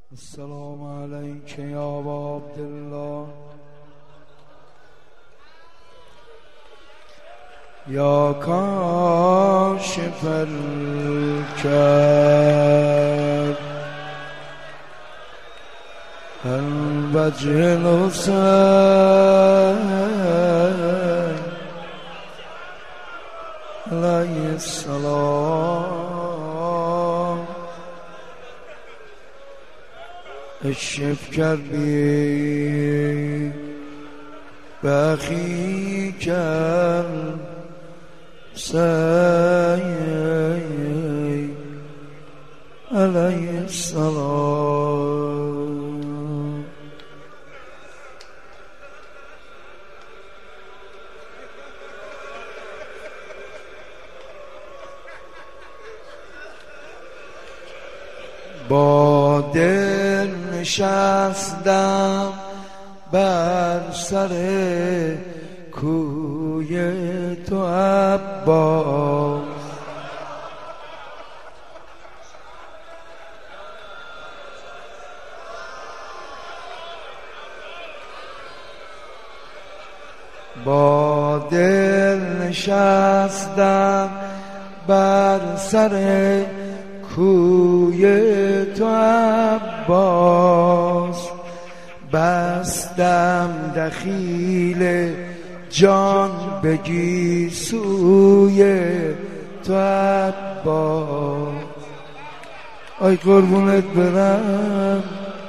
السلام عليك يا أبا عبد الله يا كاشف الكرب الوجه الحسين عليه السلام اشف كربي بأخيك الحسين عليه السلام. با دل نشستم بر سر کوی تو عباس، با دل نشستم بر سر کوی تو عباس، بستم دخیل جان به گیسوی تو عباس. آی قربونت برم،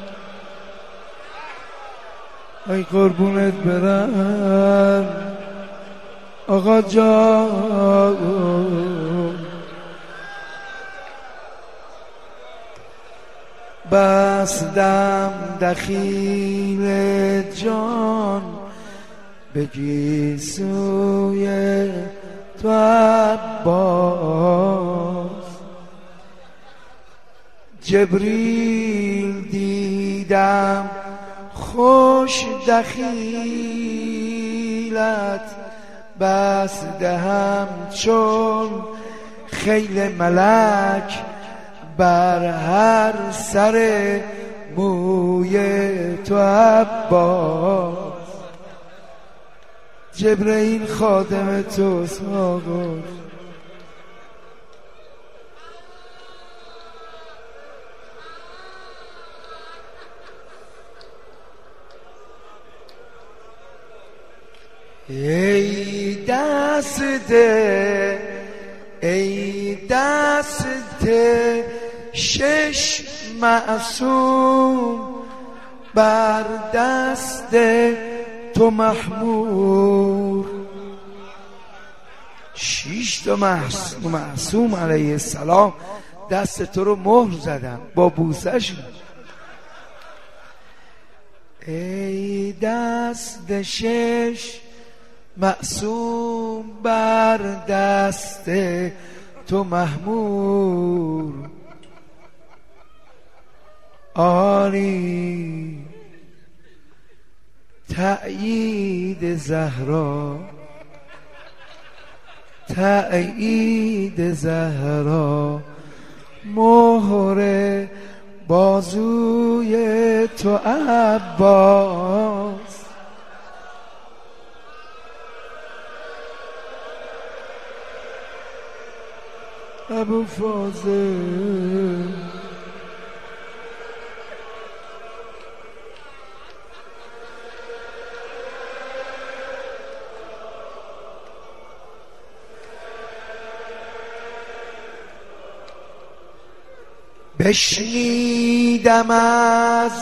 آی قربونت برم آقا جان، بستم دخیل جان به گیسوی تو عباس. جبریل دیدم خوش دخیلت، بسته همچون خیل ملک بر هر سر موی تو عباس. جبرئیل خادم توست آقا، ای دست ای دست شش معصوم بر دست تو محمور. شش تا معصوم علیه السلام دست تو رو مهر زدن با بوسه‌شون. ای دست شش معصوم بر دست تو محمور، آری تأیید زهرا، تأیید زهرا مهر بازوی تو عباس. ابو فاضل بشنیدم از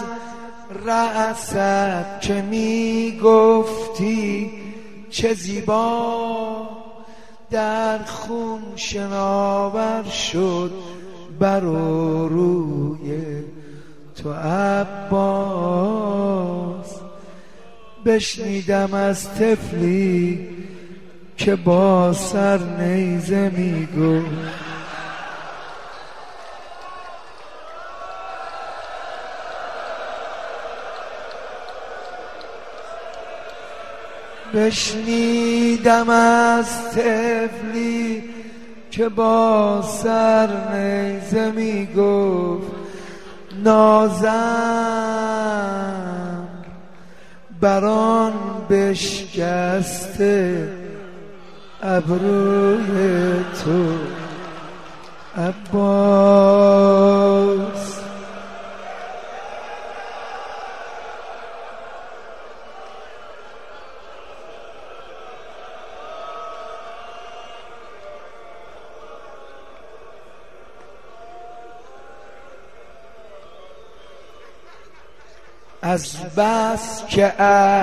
رأست که می گفتی چه زیبا در خون شناور شد بر و روی تو عباس. بشنیدم از طفلی که با سر نیزه می گفت بشنیدم از طفلی که با سر نیزه می گفت نازم بران بشکسته ابروی تو عباس. از بس که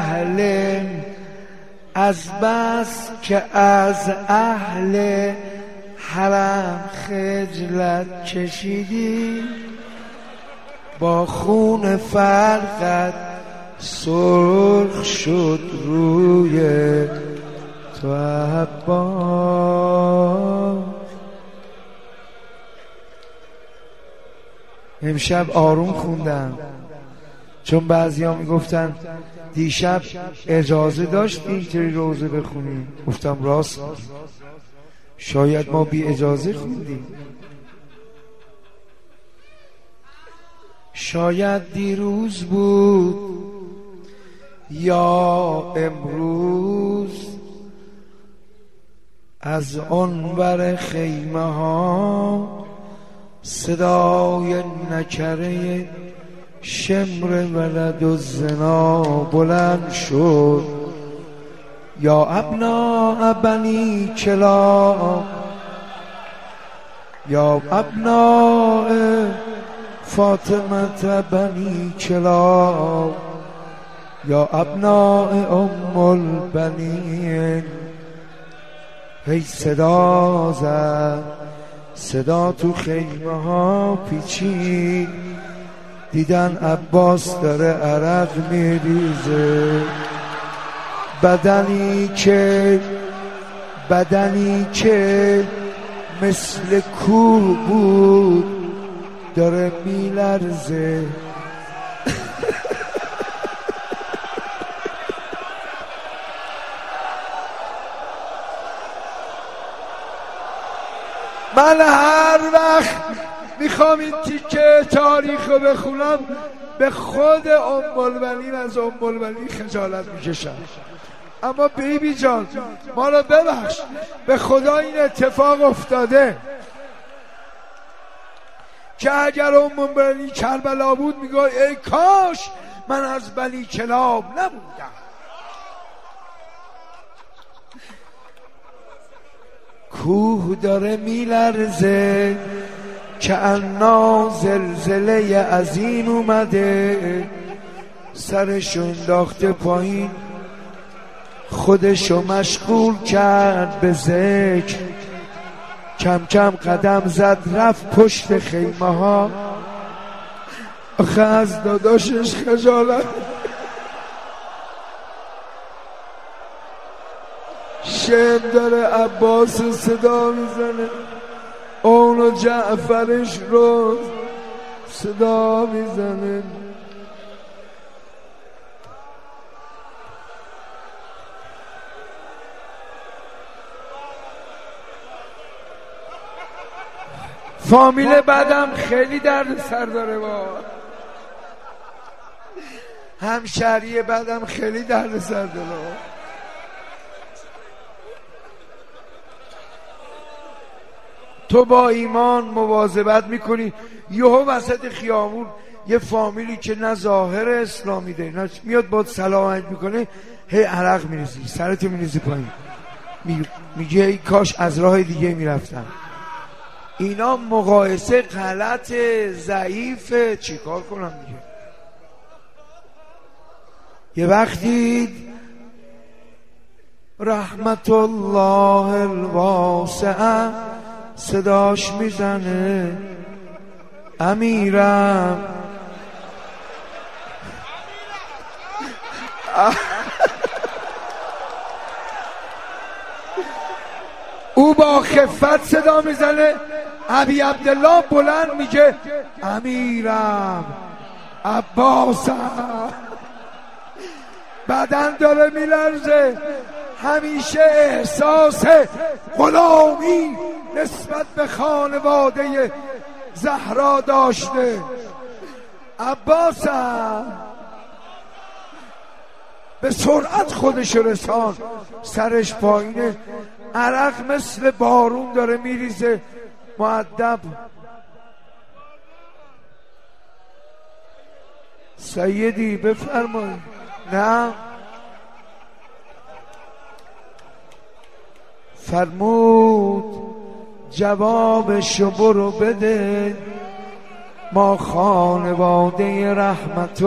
از اهل حرم خجلت کشیدی، با خون فرقت سرخ شد روی تو عباس. امشب آروم خوندم چون بعضی ها میگفتن دیشب اجازه داشت اینطوری روزه بخونیم. گفتم راست، شاید ما بی اجازه خوندیم، شاید دیروز بود یا امروز. از اونور خیمه ها صدای نکره شمر ولد و زنا بلند شد. یا ابناء بنی کلاب، یا ابناء فاطمه بنی کلاب، یا ابناء ام البنین. هی صدا زد، صدا تو خیمه ها پیچید، دیدن عباس داره عرق میریزه. بدنی که مثل کوه بود داره میلرزه. من هر وقت میخوام این تیکه تاریخ رو بخونم به خود ام البنین از ام البنین خجالت میکشم. اما بیبی جان ما رو ببخش، به خدا این اتفاق افتاده که اگر ام البنین کربلا بود میگه ای کاش من از بنی کلاب نبودم. کوه داره میلرزه که انا زلزله عظیم اومده. سرشو انداخته پایین، خودشو مشغول کرد به ذکر. کم کم قدم زد رفت پشت خیمه ها. آخه از داداشش خجالت. شم داره عباس صدا میزنه، اونو جعفرش رو صدا میزنه. فامیل بعدم خیلی درد سر داره، با همشهری بعدم خیلی درد سر داره. تو با ایمان مواظبت میکنی، یهو وسط خیابون یه فامیلی که نه ظاهر اسلامی ده نه میاد باد سلام علیک میکنه، هی عرق میریزی، سرتو میریزی پایین، میگه ای کاش از راه دیگه میرفتم. اینا مقایسه غلط ضعیفه، چیکار کنم دیگه. یه وقتی رحمت الله الواسعه صداش میزنه، امیرم او با خفت صدا میزنه، ابی عبدالله بلند میگه امیرم عباسم. بدن داره میلرزه، همیشه احساس غلامی نسبت به خانواده زهرا داشته. عباسم به سرعت خودش رسان، سرش پایینه، عرق مثل بارون داره میریزه. مؤدب سیدی بفرمایید. نه فرمود جوابشو برو بده، ما خانواده رحمت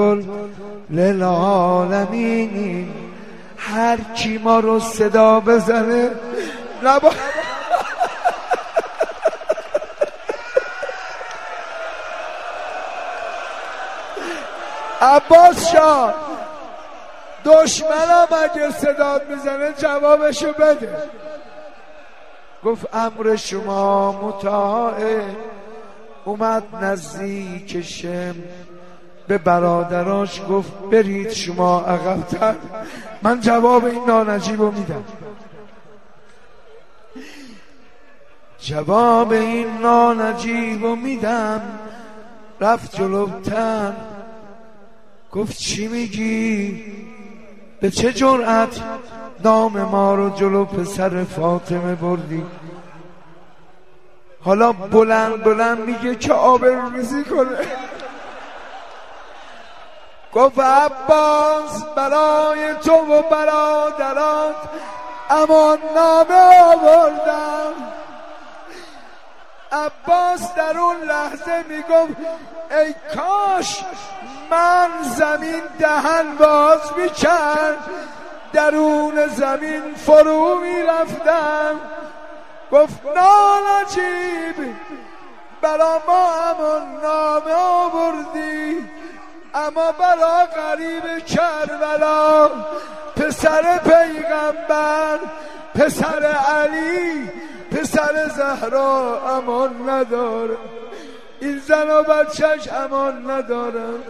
للعالمینی، هر کی ما رو صدا بزنه عباس شاه دشمنم اگه صدا میزنه جوابشو بده. گفت امر شما مطاعه. اومد نزدیک شم به برادراش گفت برید شما عقب‌تر، من جواب این نانجیبو میدم. جواب این نانجیبو میدم. رفت جلوتر گفت چی میگی؟ به چه جرأت نام ما رو جلو پسر فاطمه بردی؟ حالا بلند بلند میگه که آبروریزی کنه. گفت عباس برای تو و برادرات امان نامه آوردم. عباس در اون لحظه میگفت ای کاش من زمین دهن باز میکرد، درون زمین فرو میرفتم. گفت نانجیب برا ما امان نامه آوردی، اما برا غریب کربلا پسر پیغمبر، پسر علی، پسر زهرا امان نداره. این زن و بچهش امان ندارم.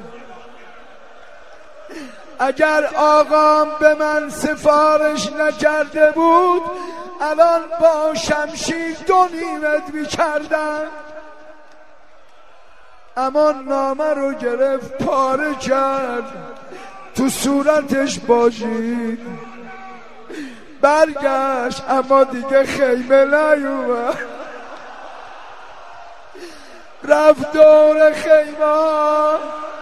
اگر آقام به من سفارش نکرده بود الان با شمشیر 2 نیمت میکردم. امان نامه رو گرفت پاره کرد، تو صورتش باشید، برگشت اما دیگه خیمه نیومد. رفت دور خیمه،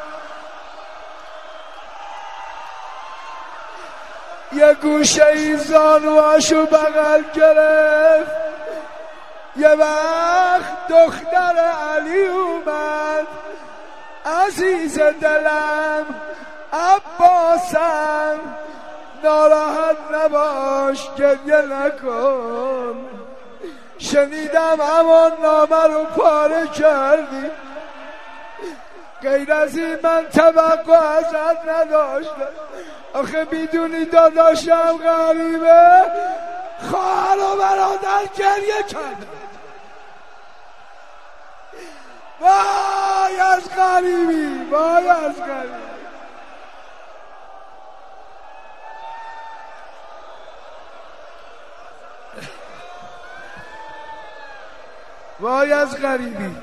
یه گوشه ای زانوهاشو بغل گرفت. یه وقت دختر علی اومد، عزیز دلم عباسم ناراحت نباش گریه نکن، شنیدم امان نامه رو پاره کردی، غیر از این من توقع ازت نداشتم. آخه میدونی داداشم غریبه، خواهر و برادر گریه کرد. وای از غریبی، وای از غریبی. وای از غریبی.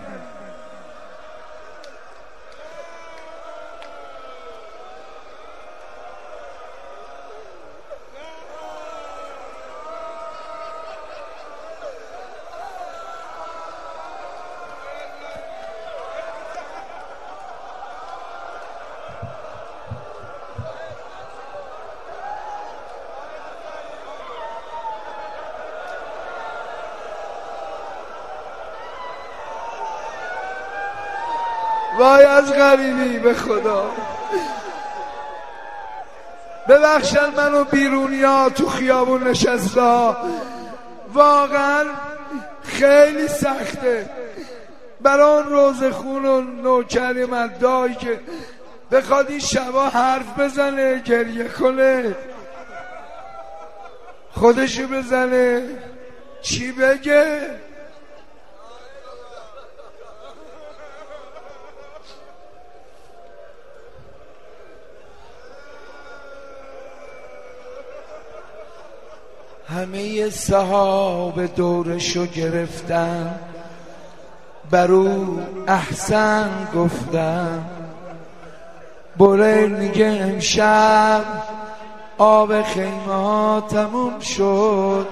وای از غریبی. به خدا ببخشن منو بیرونیا تو خیابون نشستا، واقعا خیلی سخته برای روز خون و نوکر مدایی که بخواد این شبا حرف بزنه، گریه کنه، خودشو بزنه، چی بگه. همه صحابه دورشو گرفتن، برو احسن گفتن، بریل میگه امشب آب خیمه ها تموم شد،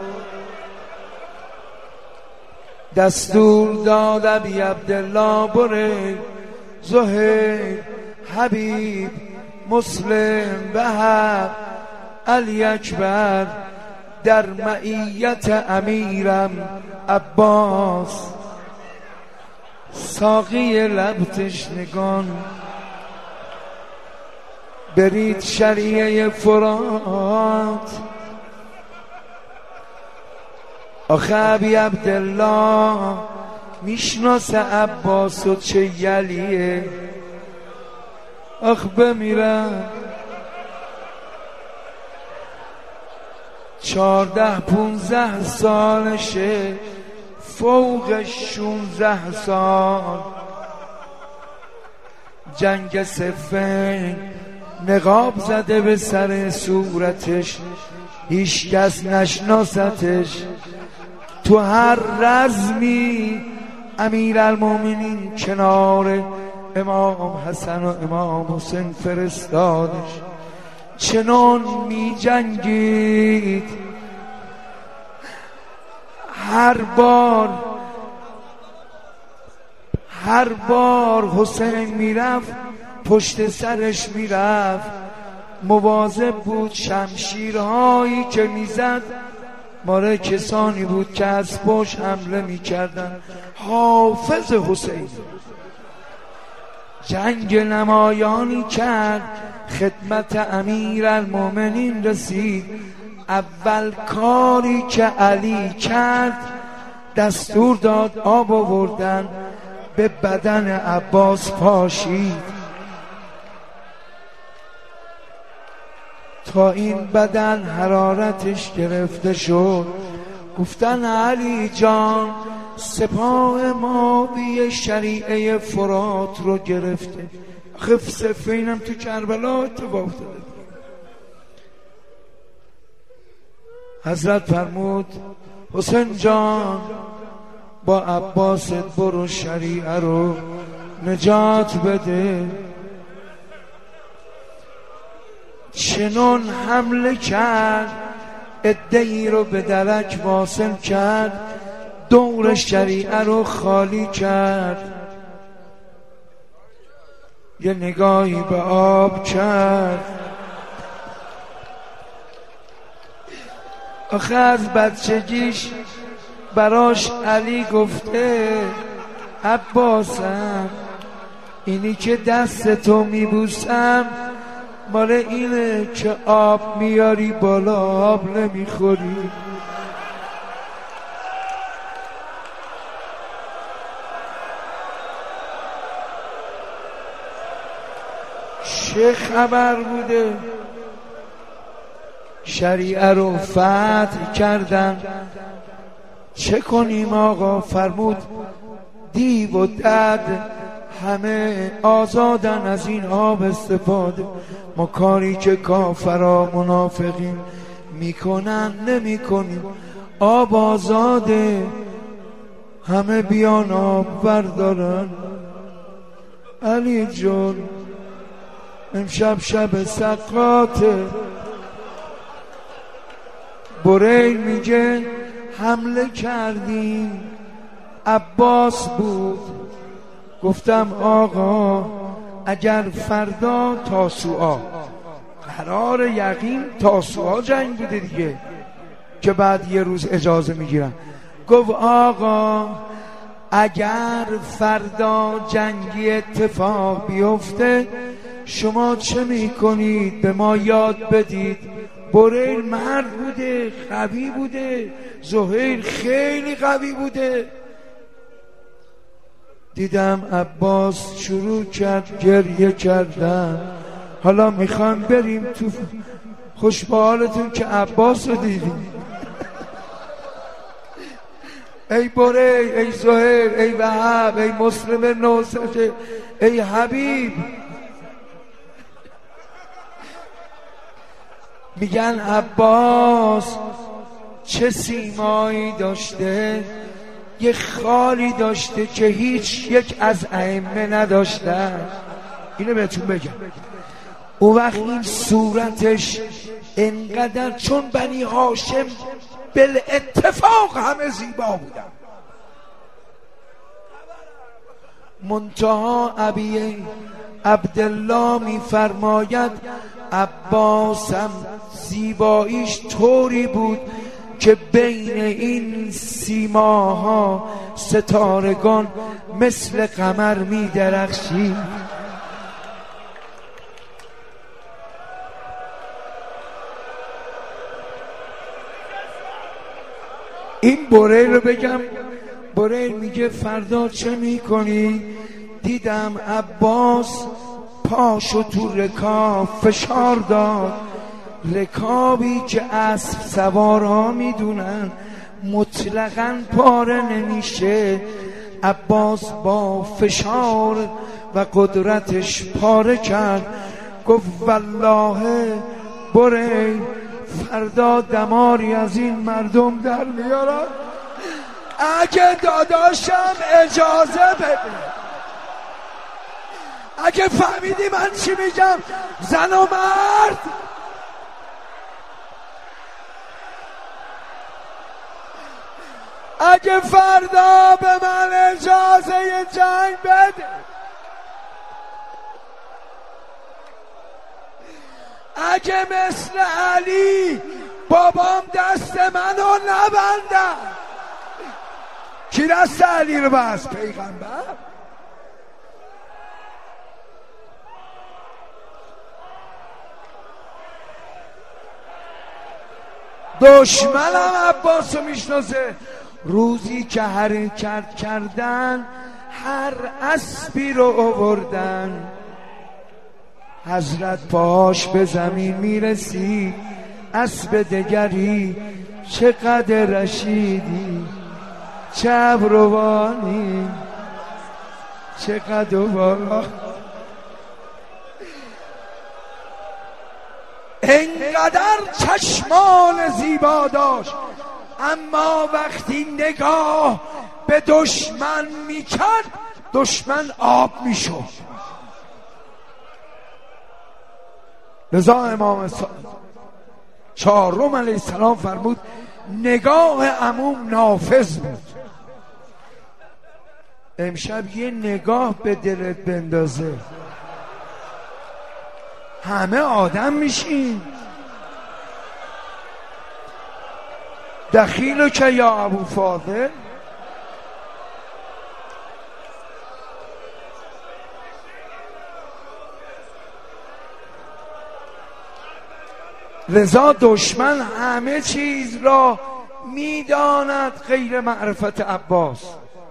دستور داد ابی عبدالله بریل، زهیر، حبیب، مسلم، وهب، علی اکبر در معیت امیرم عباس، ساقی لب تشنگان برید شریعه فرات. آخه ابی عبدالله میشناسه عباس و چه یلیه، آخ بمیرم 14-15 سالشه، فوق 16 سال. جنگ صفین نقاب زده به سر صورتش، هیچ کس نشناستش. تو هر رزمی امیرالمومنین کنار امام حسن و امام حسین فرستادش، چنان می جنگید. هر بار حسین میرفت پشت سرش میرفت، مواظب بود شمشیرهایی که میزد ماره کسانی بود که از پشت حمله میکردن. حافظ حسین جنگ نمایانی کرد، خدمت امیرالمومنین رسید. اول کاری که علی کرد دستور داد آب آوردن به بدن عباس پاشید تا این بدن حرارتش گرفته شد. گفتن علی جان سپاه ما بی شریعه فرات رو گرفته. خف صفینم تو کربلا اتفاق افتاده. حضرت فرمود حسین جان با عباست برو شریعه رو نجات بده. چنون حمله کرد، عده‌ای رو به درک واصل کرد، دور شریعه رو خالی کرد، یه نگاهی به آب کرد. آخه از بچگیش براش علی گفته عباسم اینی که دست تو میبوسم مال اینه که آب میاری بالا آب نمیخوری. چه خبر بوده؟ شریعه رو فتح کردن. چه کنیم آقا؟ فرمود دیو و دد همه آزادن از این آب استفاده. ما کاری که کافرا منافقین میکنن نمی کنیم. آب آزاده، همه بیان آب بردارن. علی جون امشب شب سقاطه. بریل میگه حمله کردیم، عباس بود. گفتم آقا اگر فردا تاسوعا، قرار یقین تاسوعا جنگ بوده دیگه که بعد یه روز اجازه میگیرن. گفت آقا اگر فردا جنگی اتفاق بیفته شما چه میکنید؟ به ما یاد بدید. بریل مرد بوده، قوی بوده، زهیر خیلی قوی بوده. دیدم عباس شروع کرد گریه کردن. حالا میخوام بریم تو خوشبالتون که عباس رو دیدیم. ای بریل، ای زهیر، ای وهب، ای مسلم نوسجه، ای حبیب. میگن عباس چه سیمایی داشته، یه خالی داشته که هیچ یک از ائمه نداشته. اینو بهتون بگم. اون وقت این صورتش انقدر، چون بنی هاشم بالاتفاق همه زیبا بودن، منتها ابی عبدالله میفرماید عباسم زیباییش طوری بود که بین این سیماها ستارگان مثل قمر می درخشید. این بریل رو بگم. بریل میگه فردا چه میکنی؟ دیدم عباس پاشو تو رکاب فشار داد، رکابی که اسب سوارها میدونن مطلقاً پاره نمیشه. عباس با فشار و قدرتش پاره کرد. گفت والله بریل فردا دماری از این مردم در میارم، اگه داداشم اجازه بده. اگه فهمیدی من چی میگم زن و مرد، اگه فردا به من اجازه جنگ بده، اگه مثل علی بابام دست منو نبندن. کی دست علی رو بست؟ پیغمبر. دشمنم عباس رو میشناسه. روزی که حرکت کردن هر اسبی رو آوردن، حضرت پاش به زمین میرسید. اسب دگری چقدر رشیدی، چه ابروانی، چقدر بالا. انقدر چشمان زیبا داشت، اما وقتی نگاه به دشمن میکرد دشمن آب میشد. لذا امام چهارم علیه السلام فرمود نگاه عموم نافذ بود. امشب یه نگاه به دلت بندازه همه آدم میشین. دخیلو که یا ابو فاضل، لذا دشمن همه چیز را میداند غیر معرفت عباس.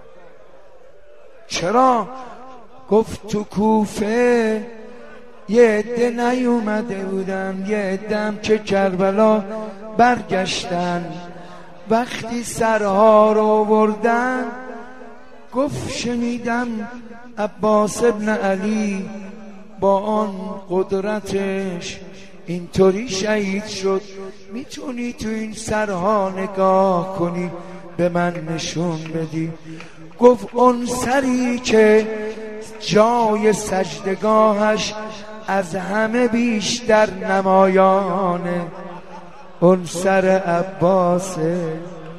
چرا؟ گفت تو کوفه یه عده نیومده بودن، یه عده‌ام که کربلا برگشتن. وقتی سرها رو آوردن گفت شنیدم عباس ابن علی با آن قدرتش اینطوری شهید شد. میتونی تو این سرها نگاه کنی به من نشون بدی؟ گفت اون سری که جای سجدگاهش از همه بیشتر نمایانه اون سر عباسه.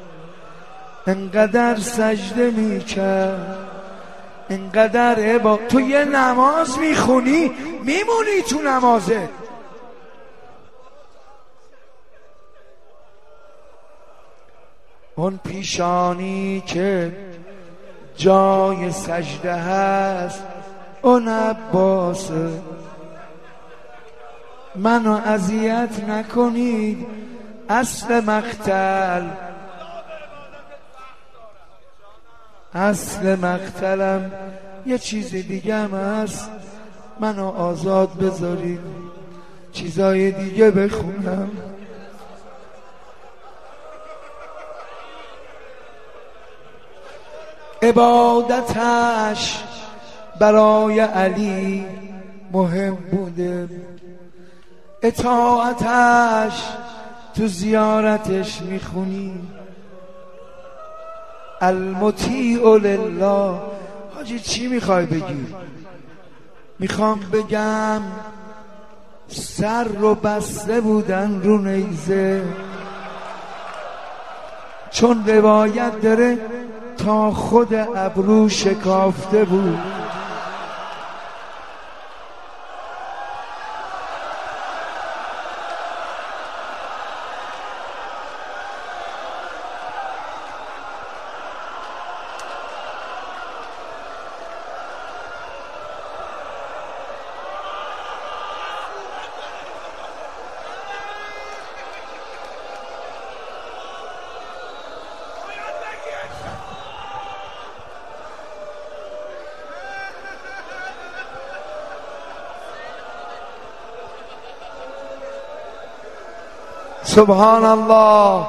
انقدر سجده میکرد، انقدر تو یه نماز میخونی میمونی تو نمازه. اون پیشانی که جای سجده هست اون عباسه. منو اذیت نکنید، اصل مقتلم یه چیز دیگه هم هست. منو آزاد بذارید چیزای دیگه بخونم. عبادتش برای علی مهم بوده، اطاعتش تو زیارتش میخونی المطیع لله. حاجی چی میخوای بگی؟ میخوام بگم سر رو بسته بودن رو نیزه، چون روایت داره تا خود ابرو شکافته بود. سبحان الله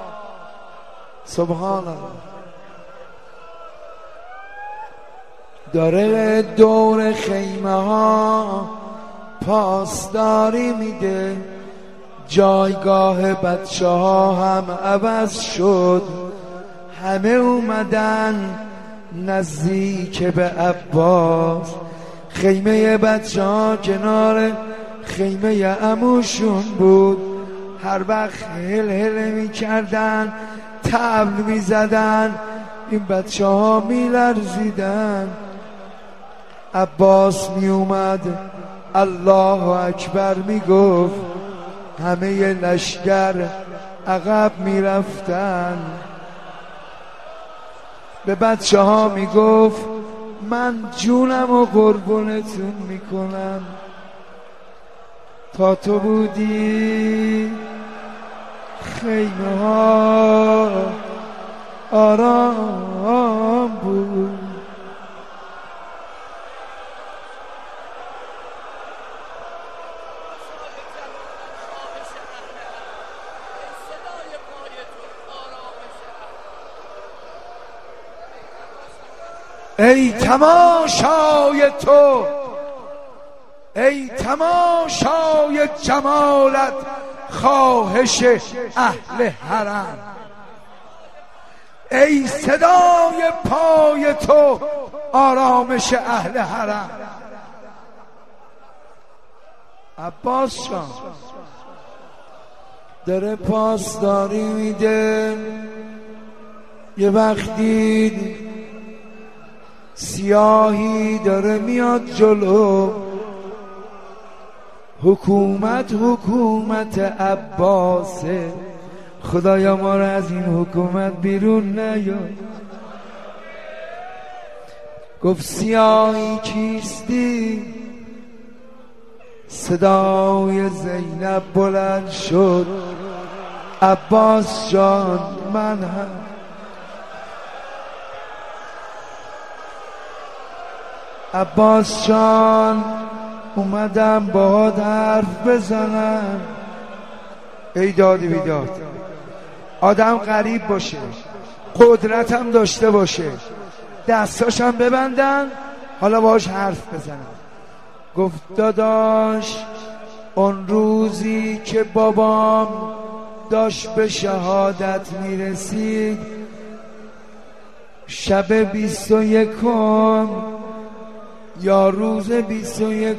سبحان الله. داره دور خیمه ها پاسداری میده، جایگاه بچه ها هم عوض شد، همه اومدن نزدیک به عباس. خیمه بچه ها کنار خیمه عموشون بود، هر وقت هل هل می کردن طبل می زدن این بچه ها می لرزیدن. عباس می اومد الله اکبر می گفت، همه لشکر عقب می رفتن. به بچه ها می گفت من جونم و قربونتون می کنم، تا تو بودی خیمه ها آرام بود. ای تماشای تو، ای تماشای جمالت خواهش اهل حرم، ای صدای پای تو آرامش اهل حرم. عباس جان داره پاسداری میده، یه وقتی سیاهی داره میاد جلو، حکومت عباسه، خدایا ما را از این حکومت بیرون نیار. گفت سیاهی کیستی؟ صدای زینب بلند شد، عباس جان من هم. عباس جان اومدم باهات حرف بزنم. ای داد بیداد، آدم غریب باشه، قدرتم داشته باشه، دستاشم ببندن، حالا باهاش حرف بزنم. گفت داداش اون روزی که بابام داشت به شهادت میرسید، شب 21 یا روز 21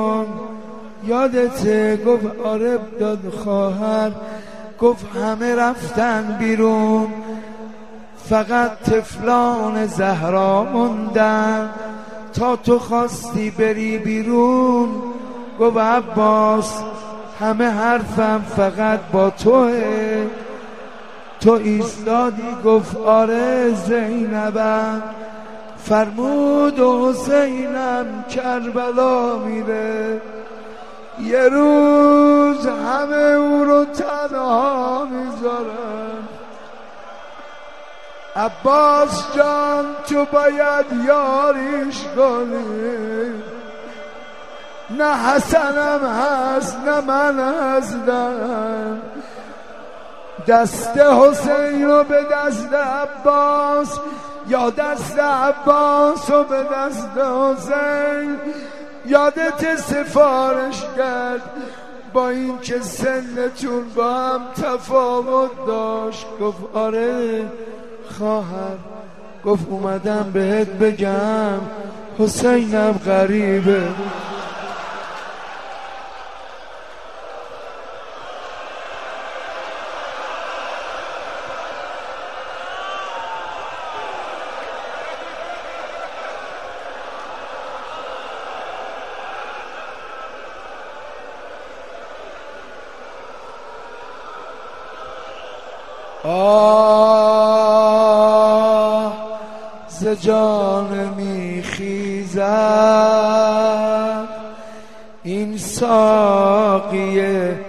یادته؟ گفت آره داد خواهر. گفت همه رفتن بیرون، فقط طفلان زهرا موندن، تا تو خواستی بری بیرون. گفت عباس همه حرفم فقط با توه. تو ایستادی گفت آره زینبم، فرمود حسینم کربلا میره، یه روز همه او رو تنها میذارن. عباس جان تو باید یاریش کنی، نه حسنم هست نه من هستم. دست حسین رو به دست عباس، یا دست عباس رو به دست حسین. یادت سفارش کرد با این که سنتون با هم تفاوت داشت؟ گفت آره خواهر. گفت اومدم بهت بگم حسینم غریبه. ز جان میخیزد این ساقی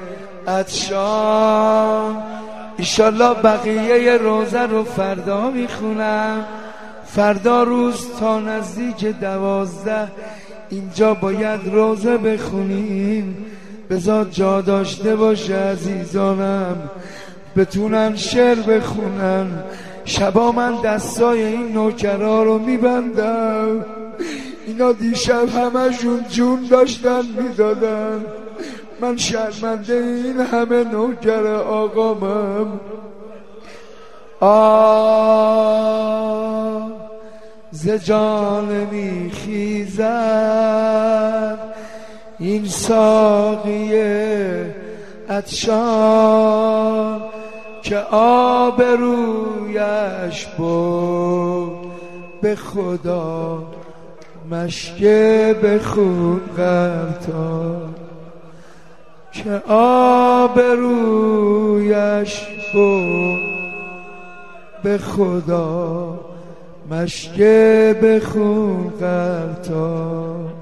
عطشان. ایشالله بقیه روزه رو فردا میخونم. فردا روز تا نزدیک 12 اینجا باید روزه بخونیم. بذار جا داشته باشه عزیزانم بتونن شعر بخونن. شبا من دستای این نوکرها رو میبندم. اینا دیشب همشون جون داشتن میدادن. من شرمنده این همه نوکر آقامم. ز جان میخیزد این ساقی عطشان که آب رویش بود به خدا مشک به خون غلطان. که آب رویش بود به خدا مشک به خون غلطان.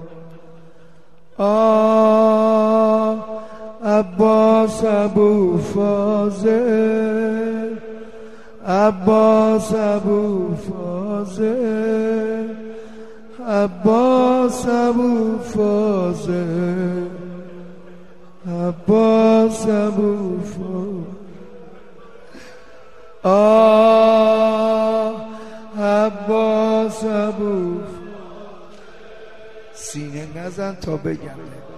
عباس ابو فاضل، عباس ابو فاضل، عباس ابو فاضل، عباس ابو فاضل. عباس ابو سینه نزن تا بگم.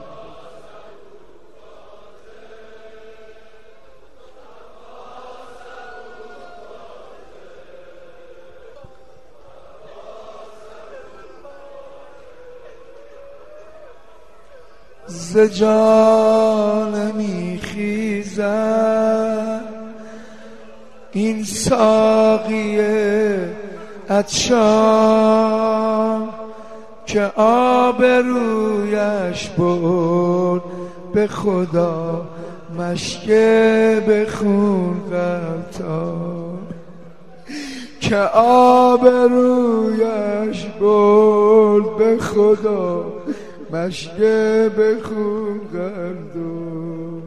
ز جان میخیزد این ساقی عطشان که آب رویش بود به خدا مشک به خون غلطان. که آب رویش بود به خدا مشک به خون غلطان.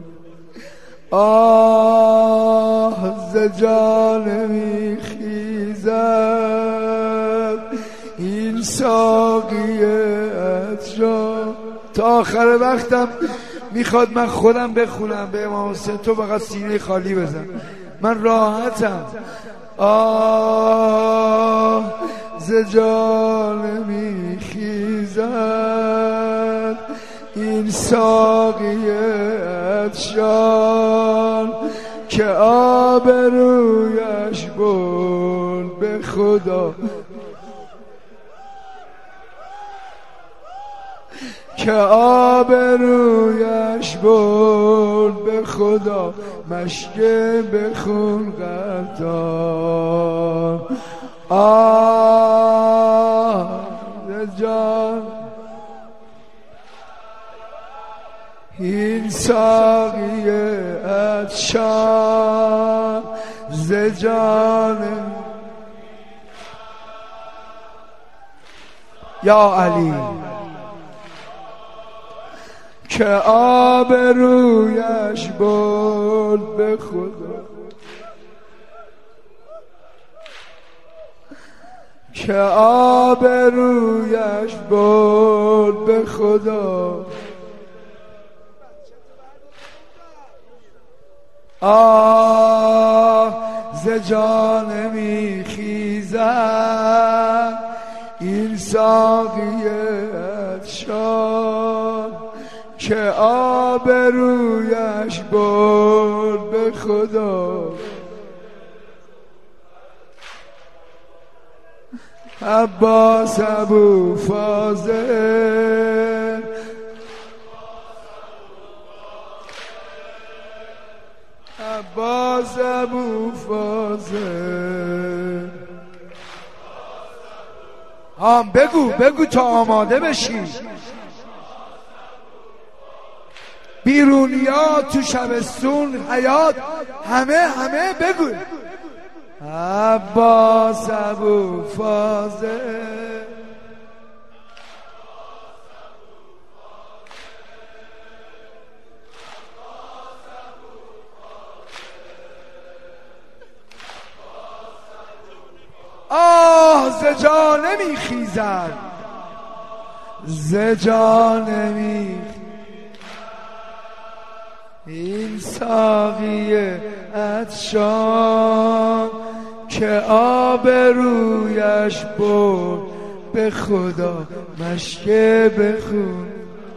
ز جان میخیزد این ساقی عطشان. تا آخر وقتم میخواد من خودم بخونم به امام حسین. تو فقط سینه خالی بزن من راحتم. ز جان میخیزد این ساقی عطشان که آب رویش بود به خدا. که آب رویش بود به خدا مشک به خون غلطان. جان این ساقی عطشان ز جان یا علی که آب رویش بود به خدا. که آب رویش بود به خدا. ز جان میخیزد این ساقی عطشان که آب رویش بود به خدا. عباس ابو فاضل، عباس ابو فاضل. بگو تا آماده بشی. بیرونیا تو شبستون حیات همه بگو. عباس ابو فاضل، ز جا نمیخیزد، ز جا نمیخیزد این ساقی عطشان که آب رویش برد به خدا مشکه بخون،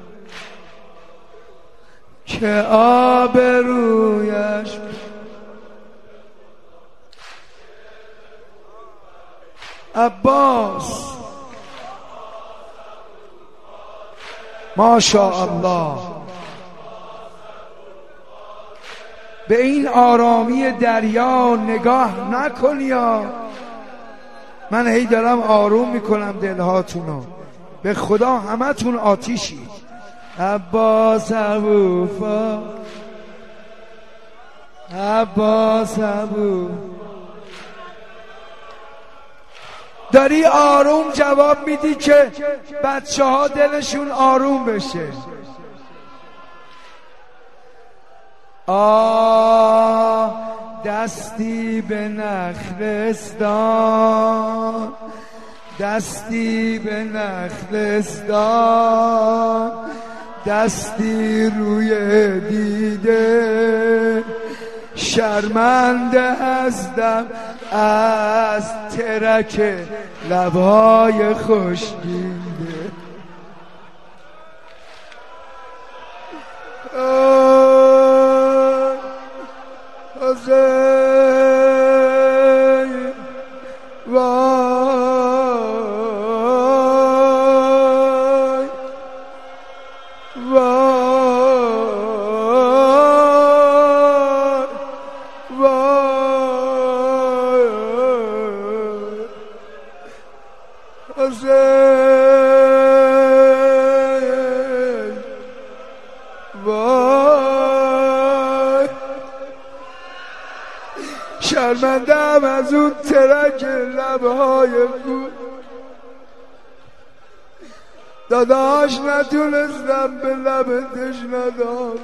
که آب رویش عباس. ماشاءالله. به این آرامی دریا نگاه نکنیا. من هی دارم آروم میکنم دلهاتونو، به خدا همتون آتیشی. عباس ابو عباس ابو، داری آروم جواب میدی که بچه ها دلشون آروم بشه. دستی به نخلستان، دستی به نخلستان، دستی روی دیده، شرمنده هستم از ترک لبهای خوشگیده. شرمندم از اون ترک لبهای بود، داداش نتونستم به لبتش ندام.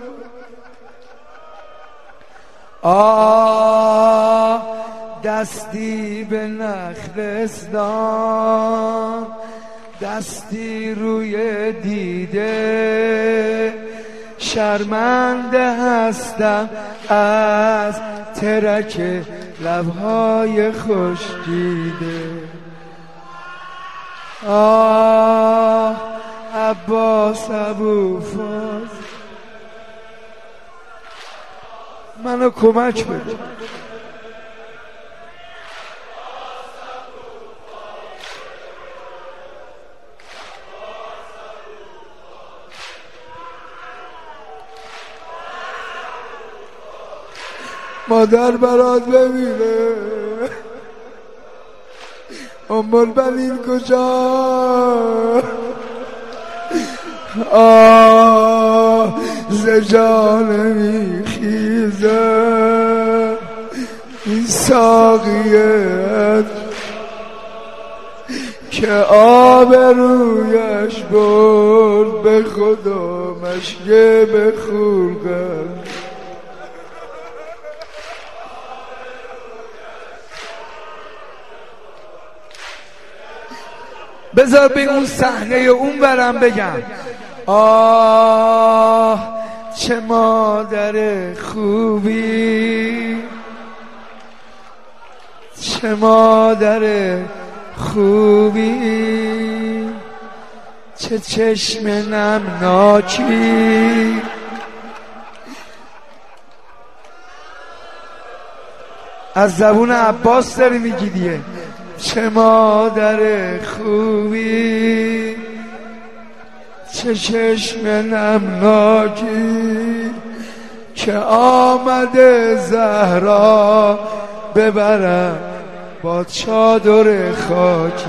دستی به نخلستان، دستی روی دیده، شرمنده هستم از ترک لبهای خوشگیده. عباس ابو فاضل، منو کمک بده. مادر برات ببینه. البنین کجا؟ ز جا نمیخیزه این ساقیت که آب رویش برد به خدا مشکه بخورگم. بذار به اون صحنه اون برم بگم. چه مادر خوبی، چه مادر خوبی، چه چشم نمناکی، از زبون عباس داری میگی دیگه. چه مادر خوبی، چه چشم نمناکی که آمده زهرا ببرم با چادر خاکی.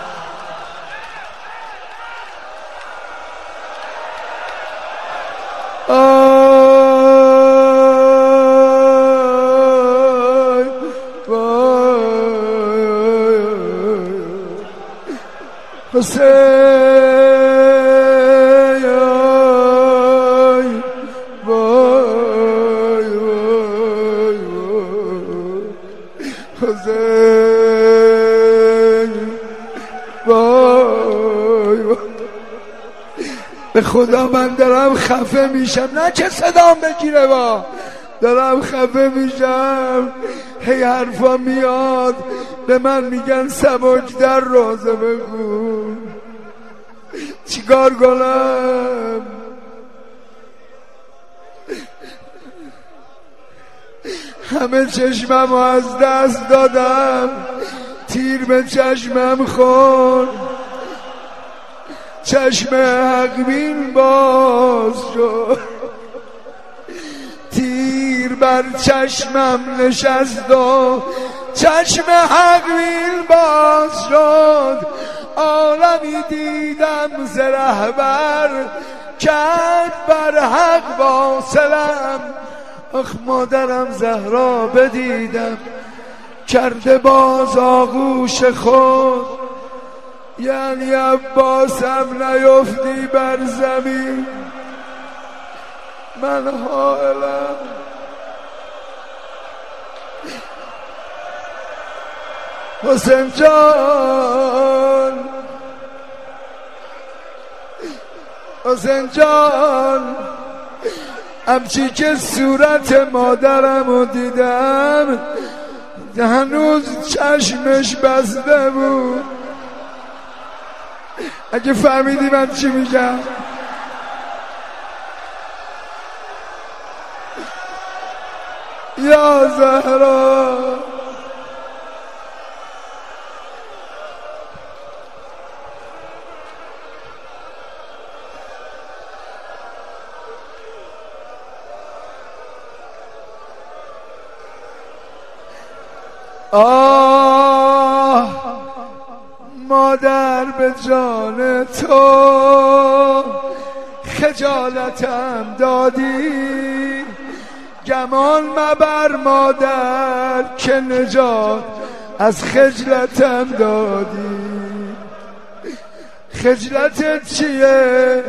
به خدا من دارم خفه میشم، نه که صدام بگیره، با دارم خفه میشم. هی حرفا میاد به من میگن سبک در روزه بگو، چیکار کنم؟ همه چشمم از دست دادم، تیر به چشمم خورد، چشم حق بین باز شد، تیر بر چشمم نشست و چشم حق بین باز شد. عالمی دیدم ز رهبر کرد بر حق واصلم. آخ مادرم زهرا بدیدم کرده باز آغوش خود، یعنی عباسم نیفتی بر زمین، من حائلم. حسین جان، حسین جان، همچی که صورت مادرمو دیدم هنوز چشمش بسته بود. اگه فهمیدی من چی میگم؟ یا زهرا، آه مادر به جان تو خجالتم دادی، گمان مبر مادر که نجات از خجلتم دادی. خجلتت چیه؟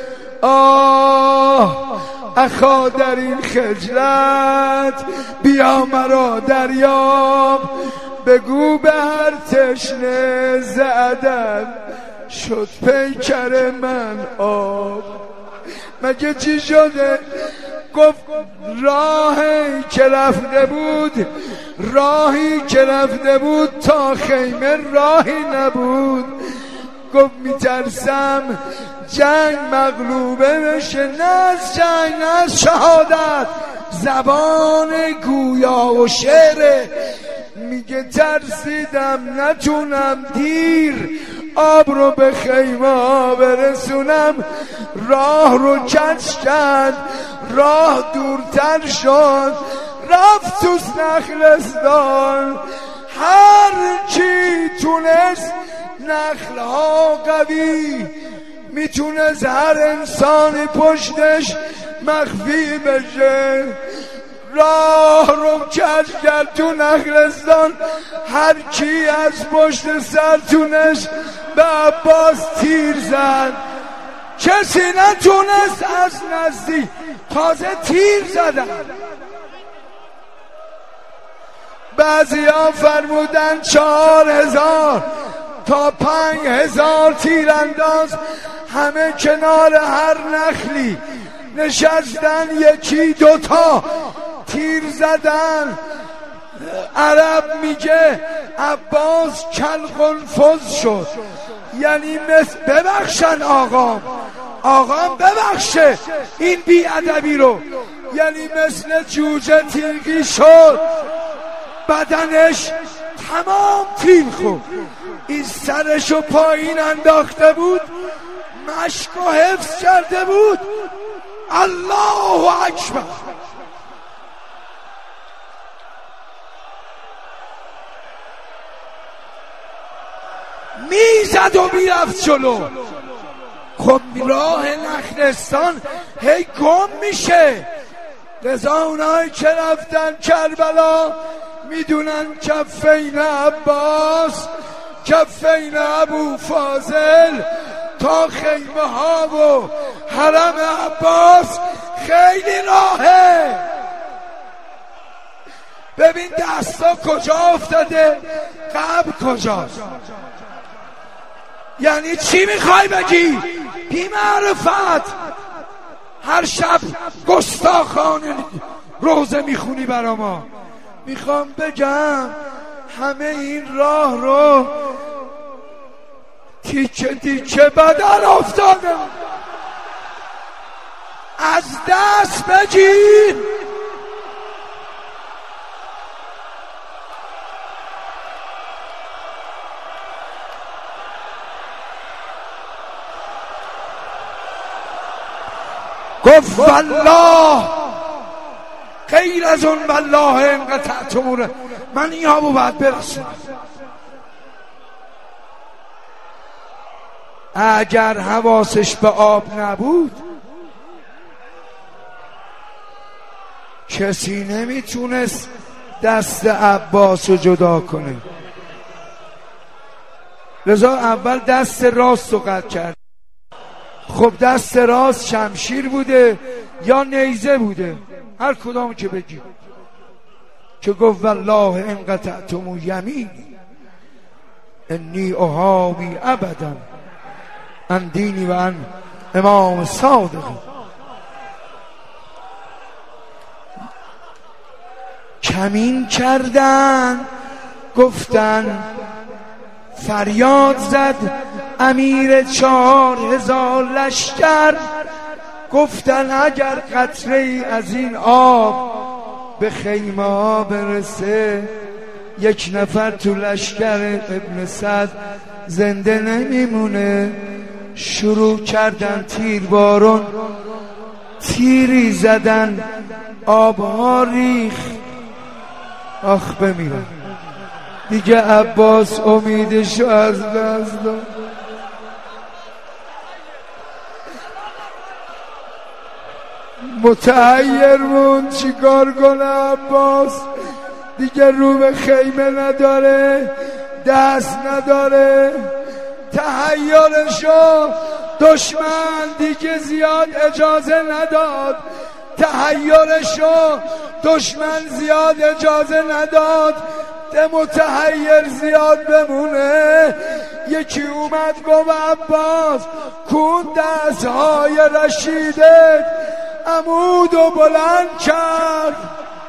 آه اخا در این خجلت بیا مرا دریاب، بگو به هر تشنه ز ادب شد پیکر من آب. مگه چی شده؟ گفت راهی که رفته بود، راهی که رفته بود تا خیمه راهی نبود. گفت میترسم جنگ مغلوبه بشه، نه از جنگ نه از شهادت، زبان گویا و شعره. میگه ترسیدم نتونم دیر آب رو به خیمه برسونم، راه رو کج کرد، راه دورتر شد، رفت تو نخلستان. هر کی تونست نخلها قوی میتونست هر انسانی پشتش مخفی بشه. راه رو کج کرد تو نخلستان، هر کی از پشت سر تونست به عباس تیر زد. کسی نتونست از نزدیک، تازه تیر زدن. بعضی ها فرمودن 4000 تا 5000 تیرانداز همه کنار هر نخلی نشستن، یکی دوتا تیر زدن. عرب میگه عباس کالقنفذ شد، یعنی مثل ببخشن آقام ببخشه این بیادبی رو، یعنی مثل جوجه تیغی شد، بدنش تمام تیر خورد. این سرشو پایین انداخته بود، مشکو حفظ کرده بود. الله اکبر. میزد و میرفت جلو. خب راه نخلستان هی گم میشه. لذا اونایی که رفتن کربلا میدونن کفین عباس، کفین ابو فاضل تا خیمه ها و حرم عباس خیلی راهه. ببین دستا کجا افتاده، قبر کجاست. یعنی چی میخوای بگی؟ بی معرفت هر شب گستاخانه روزه میخونی برا ما. میخوام بگم همه این راه رو تیکه تیکه بدن افتاده، از دست بگیر. گفت والله غیر از اون والله انقطعت اموره. من این ها باید برسونم. اگر حواسش به آب نبود کسی نمیتونست دست عباس رو جدا کنه. لذا اول دست راست رو قطع کرد. خب دست راست شمشیر بوده یا نیزه بوده، هر کدام که بگی، که گفت والله انقطعتم یمینی انی احامی ابدا عن دینی و عن امام صادق. کمین کردن، گفتن فریاد زد امیر 4000 لشکر. گفتن اگر قطره ای از این آب به خیمه ها برسه یک نفر تو لشکر ابن سعد زنده نمیمونه. شروع کردن تیربارون، تیری زدن، آبها ریخ. آخ بمیرن دیگه. عباس امیدشو از دست داد. متحیر بود چیکار کنه عباس. دیگه رو به خیمه نداره، دست نداره. تحیرشو دشمن دیگه زیاد اجازه نداد. تحیرشو دشمن زیاد اجازه نداد ده متحیر زیاد بمونه. یکی اومد گفت عباس کون دستهای رشیده عمود و بلند کرد.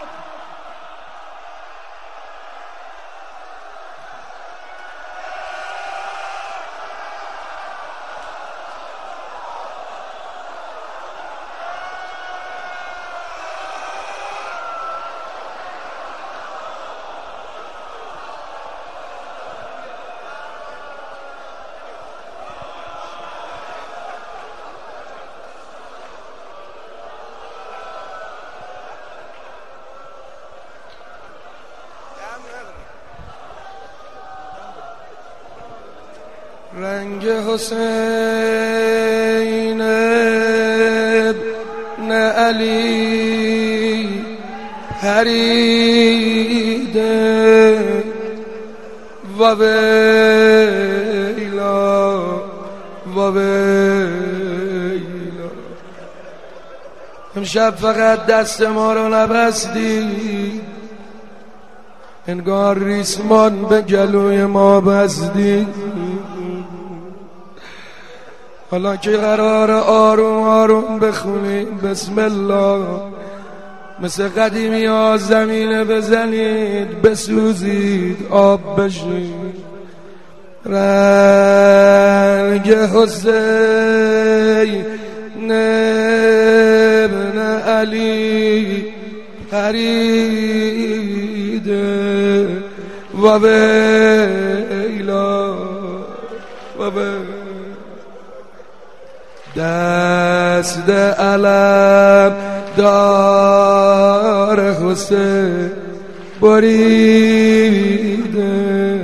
رنگ حسین ابن علی پریده و ویلا و ویلا. امشب فقط دست ما رو نبستی، انگار ریسمان به گلوی ما بستی. حالا که قرار آروم آروم بخونیم بسم الله، مثل قدیمی ها زمین بزنید، بسوزید، آب بشید. رنگ حسین ابن علی پریده و ویلا و ویلا دست علم دار حسین بریده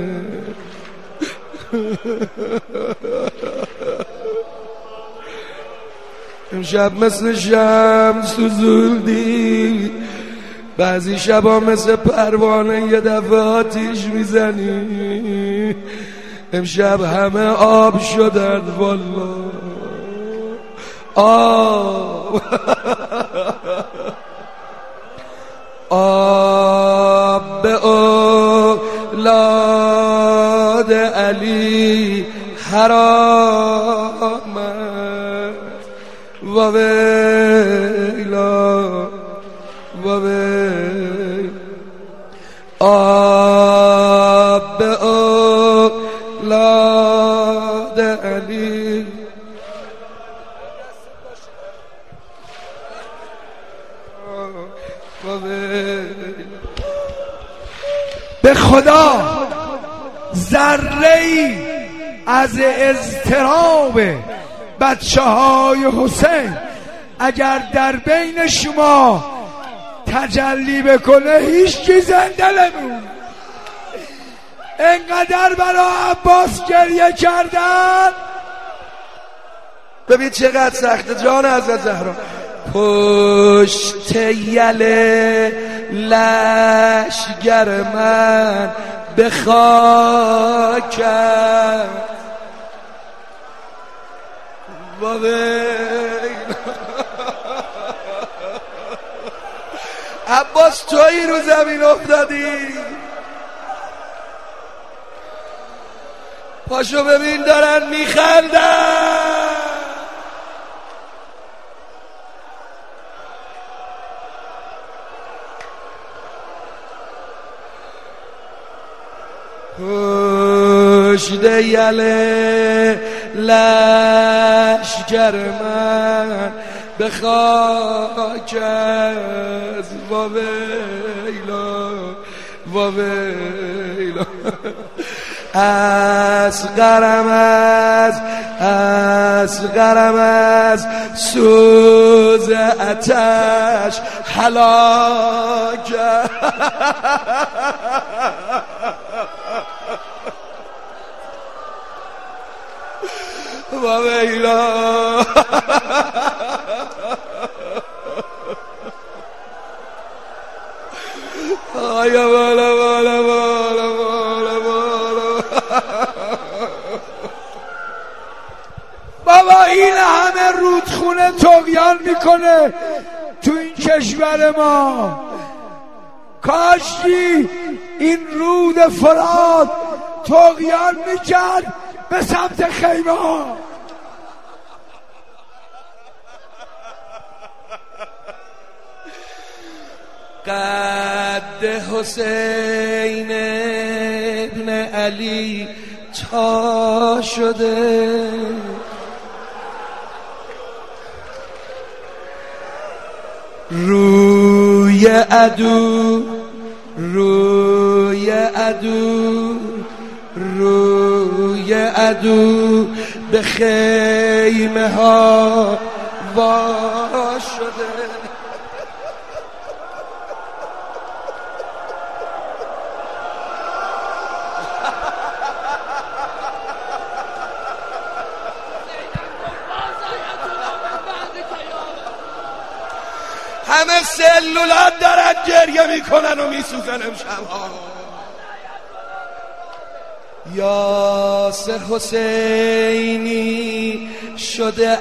امشب مثل شمس سوزوندی، بعضی شبا مثل پروانه یه دفعه آتیش میزنی. امشب همه آب شدن والله، آب آب به اولاد علی حرامه و ویلا و ویلا آب به اولاد علی به خدا ذره‌ای از اضطراب بچه های حسین اگر در بین شما تجلی بکنه هیچ کی زنده نمون. انقدر برای عباس گریه کردن. ببین چقدر سخته جان حضرت زهرا. پشت یله لشگر من به خاکم عباس تویی رو زمین افتادی. پاشو ببین دارن میخندن. پشت یله لشگر من به خاک از و ویلا و ویلا اصغرم از سوز آتش هلاک و ویلا آیا بالا بالا بالا بالا بالا بابا این همه رودخونه طغیان میکنه تو این کشور ما. کاشکی این رود فرات طغیان میکرد به سمت خیمه ها. قد حسین ابن علی تا شده، روی عدو روی عدو روی عدو به خیمه ها وا شده. همه سلولات دارن گریه میکنن و میسوزن امشبها. یاسر حسینی شده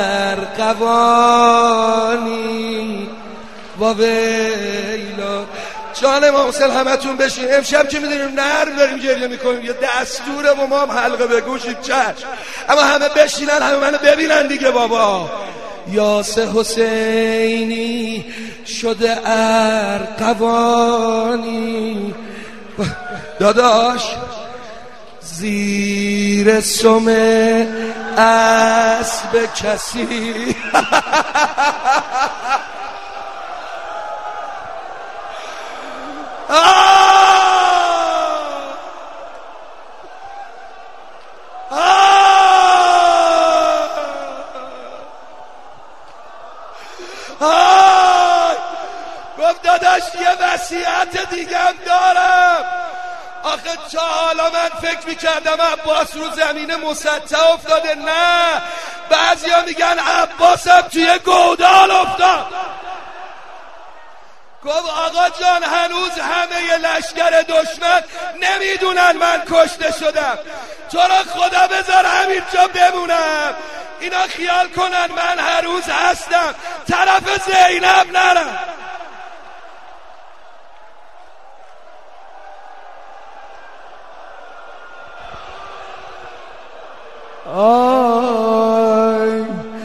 ارغوانی و ویلا. جان ما حسین همتون بشین. امشب که میدونیم نرم داریم گریه میکنیم، یه دستوره و ما هم حلقه بگوشیم چشم، اما همه بشینن همه منو ببینن دیگه بابا. یاسر حسینی شده ارغوانی داداش زیر سم اسب کسی گفت داداش یه وصیت دیگه هم دارم. آخه تا حالا من فکر میکردم عباس رو زمین مسطح افتاده، نه بعضیا میگن عباسم توی گودال افتاد. گفت آقا جان هنوز همه لشکر دشمن نمیدونن من کشته شدم، تو را خدا بذار همینجا بمونم، اینا خیال کنن من هر روز هستم طرف زینب نرم. آی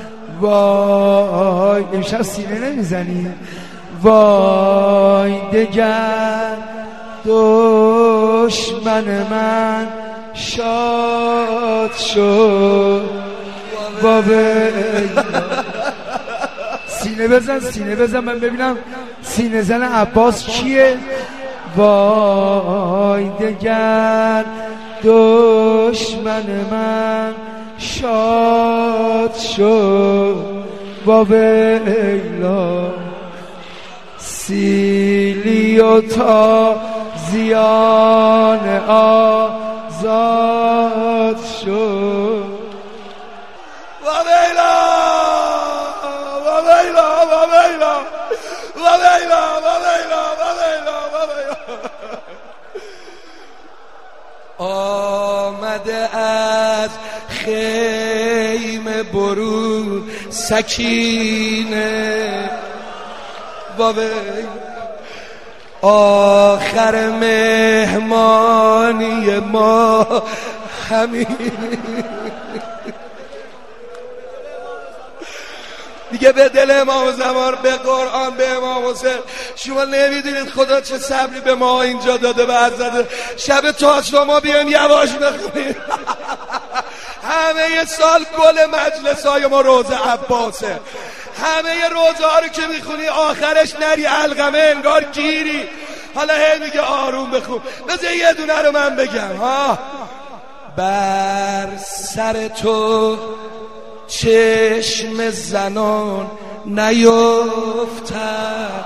وای امشب سینه نمیزنی؟ وای دگر دشمن من شاد شد. سینه بزن من ببینم سینه زن عباس کیه. وای دگر دشمن من شاد شد با ویلا سیلی و تا زیان آزاد شد. و ویلا و ویلا و ویلا و ویلا و ویلا و ویلا و ویلا. آمده از خیمه برون سکینه و آخر مهمانی ما همین دیگه. به دل امام زمان، به قرآن، به امام حسین، شما نمیدونید خدا چه صبری به ما اینجا داده و زده. شب تاج ما بیایم یواش بخونیم. همه سال گل مجلس های ما روزه عباسه، همه روزه ها رو که میخونی آخرش نری علقمه انگار گیری. حالا هی میگه آروم بخون. بذار یه دونه رو من بگم ها. بر سر تو چشم زنان نیفتد.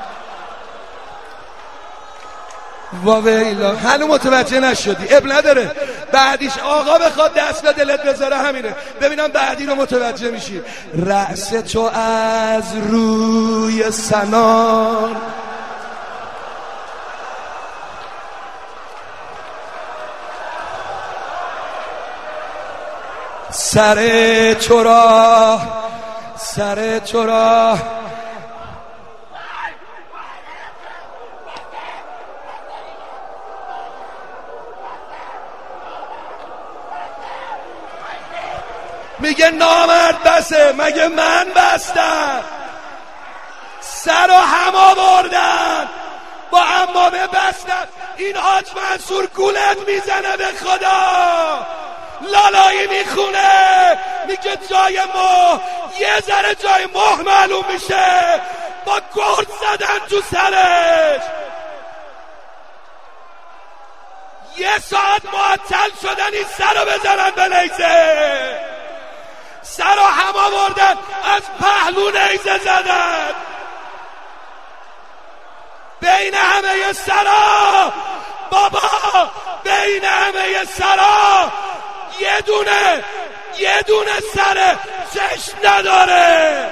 واویلا هنو متوجه نشدی؟ اب نداره، بعدیش آقا بخواد دست به دلت بذاره همینه. ببینم بعدی رو متوجه میشی. رأس تو از روی سنان سر تو را میگه نامرد بسه، مگه من بستم؟ سر و هم آوردن با عمامه بستن. این حاج منصور گولت میزنه به خدا، لالایی میخونه، میگه جای مه، یه ذره جای مه معلوم میشه، با گرد زدن تو سرش. یه ساعت معطل شدن این سر رو بزنن به نیزه. سر رو هم آوردن از پهلو نیزه زدن. بین همه سرا بابا، بین همه سرا یه دونه سر چشم نداره.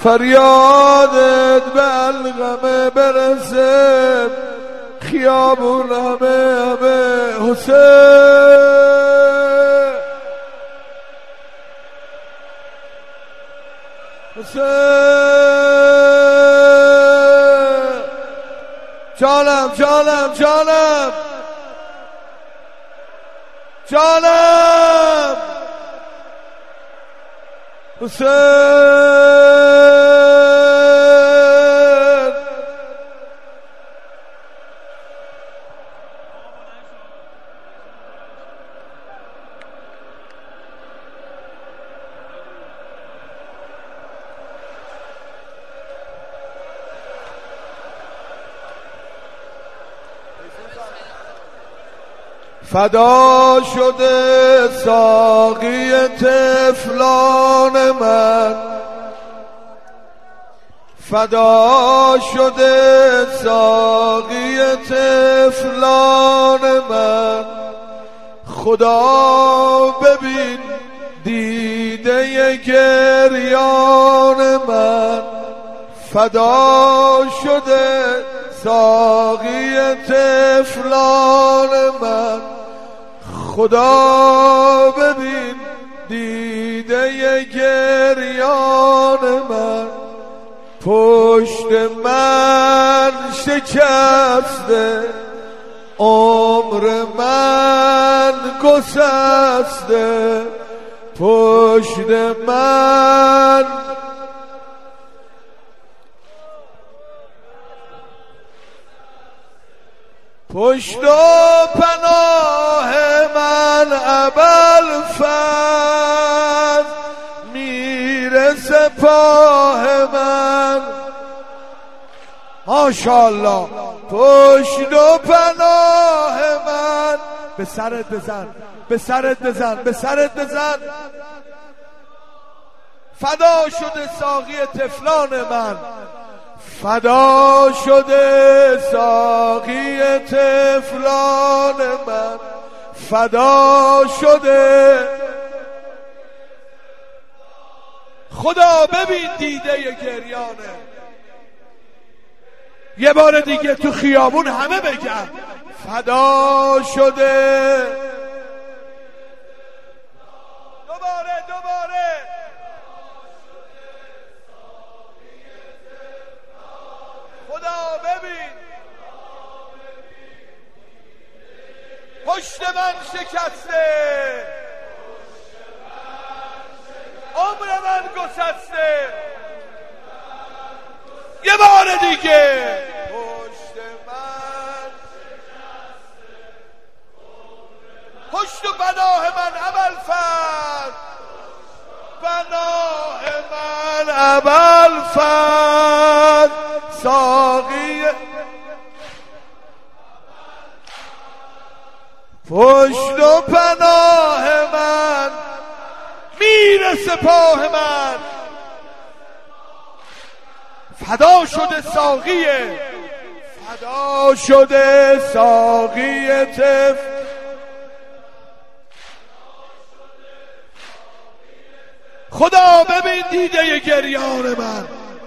فریادت به القمه برسه، خیابون همه حسین. جانم جانم جانم جانم حسین. فدا شده ساقی طفلان من، فدا شده ساقی طفلان من. خدا ببین دیده گریان من، فدا شده ساقی طفلان من. خدا ببین دیده گریان من. پشت من شکسته، عمر من گسسته. پشت من پشت و پناه من ابوالفضل، میرسه پاه من. ماشاءالله. پشت و پناه من. به سرت بزن، به سرت بزن، به سرت بزن. فدا شده ساقی طفلان من، فدا شده ساقی طفلان من. فدا شده. خدا ببین دیده گریانه. یه بار دیگه تو خیابون همه بگن فدا شده. دوباره خدا ببین. پشت من شکسته، عمر من گسسته. یه بار دیگه. پشت من پشت و پناه من ابوالفضل، پناه من ابوالفضل. ساقی پشت و پناه من، میرسه پاه من. فدا شده ساقیه، فدا شده ساقی طفل. خدا ببین دیده گریان من.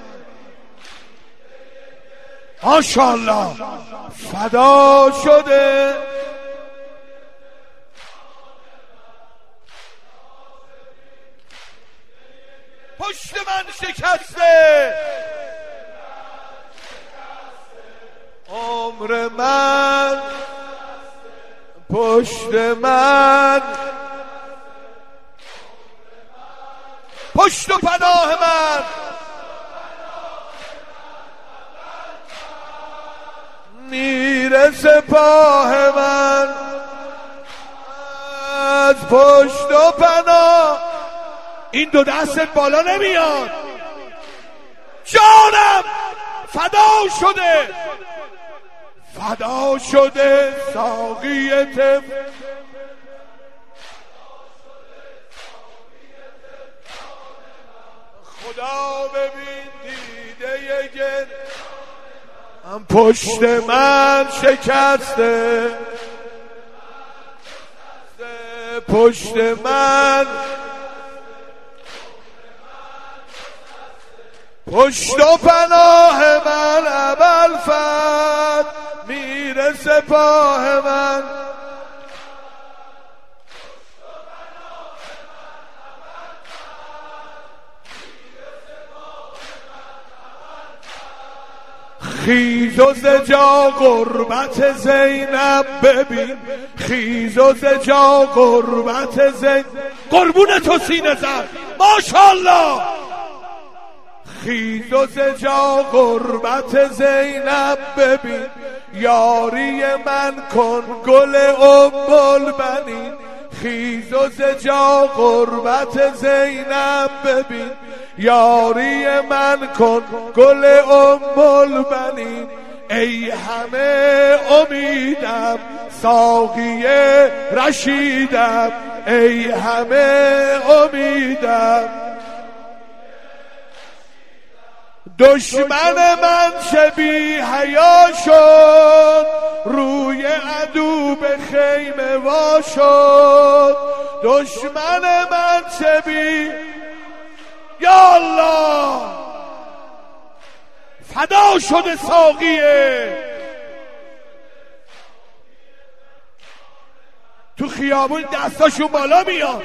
ماشاءالله. فدا شده. پشت من شکسته، عمر من پشت من. پشت و پناه من. میرسه پاه من. از پشت و پناه. این دو دستت بالا نمیاد. جانم فدا شده، فدا شده ساقی طفل. خدا ببین دیده گر. هم پشت من شکسته، پشت من. پشت و پناه من ابوالفضل میر سپاه من، خیز و زجا قربت زینب ببین، خیز و زجا قربت زینب، قربون تو سینه زن ماشاءالله، خیز و زجا قربت زینب ببین، یاری من کن گل البنین، خیز و زجا قربت زینب ببین، یاری من کن گل البنین، ای همه امیدم ساقی رشیدم، ای همه امیدم، دشمن من چه بی حیا شد، روی عدو به خیمه وا شد، دشمن من چه بی، یا الله فدا شده ساقیه، تو خیابون دستاشون بالا میاد،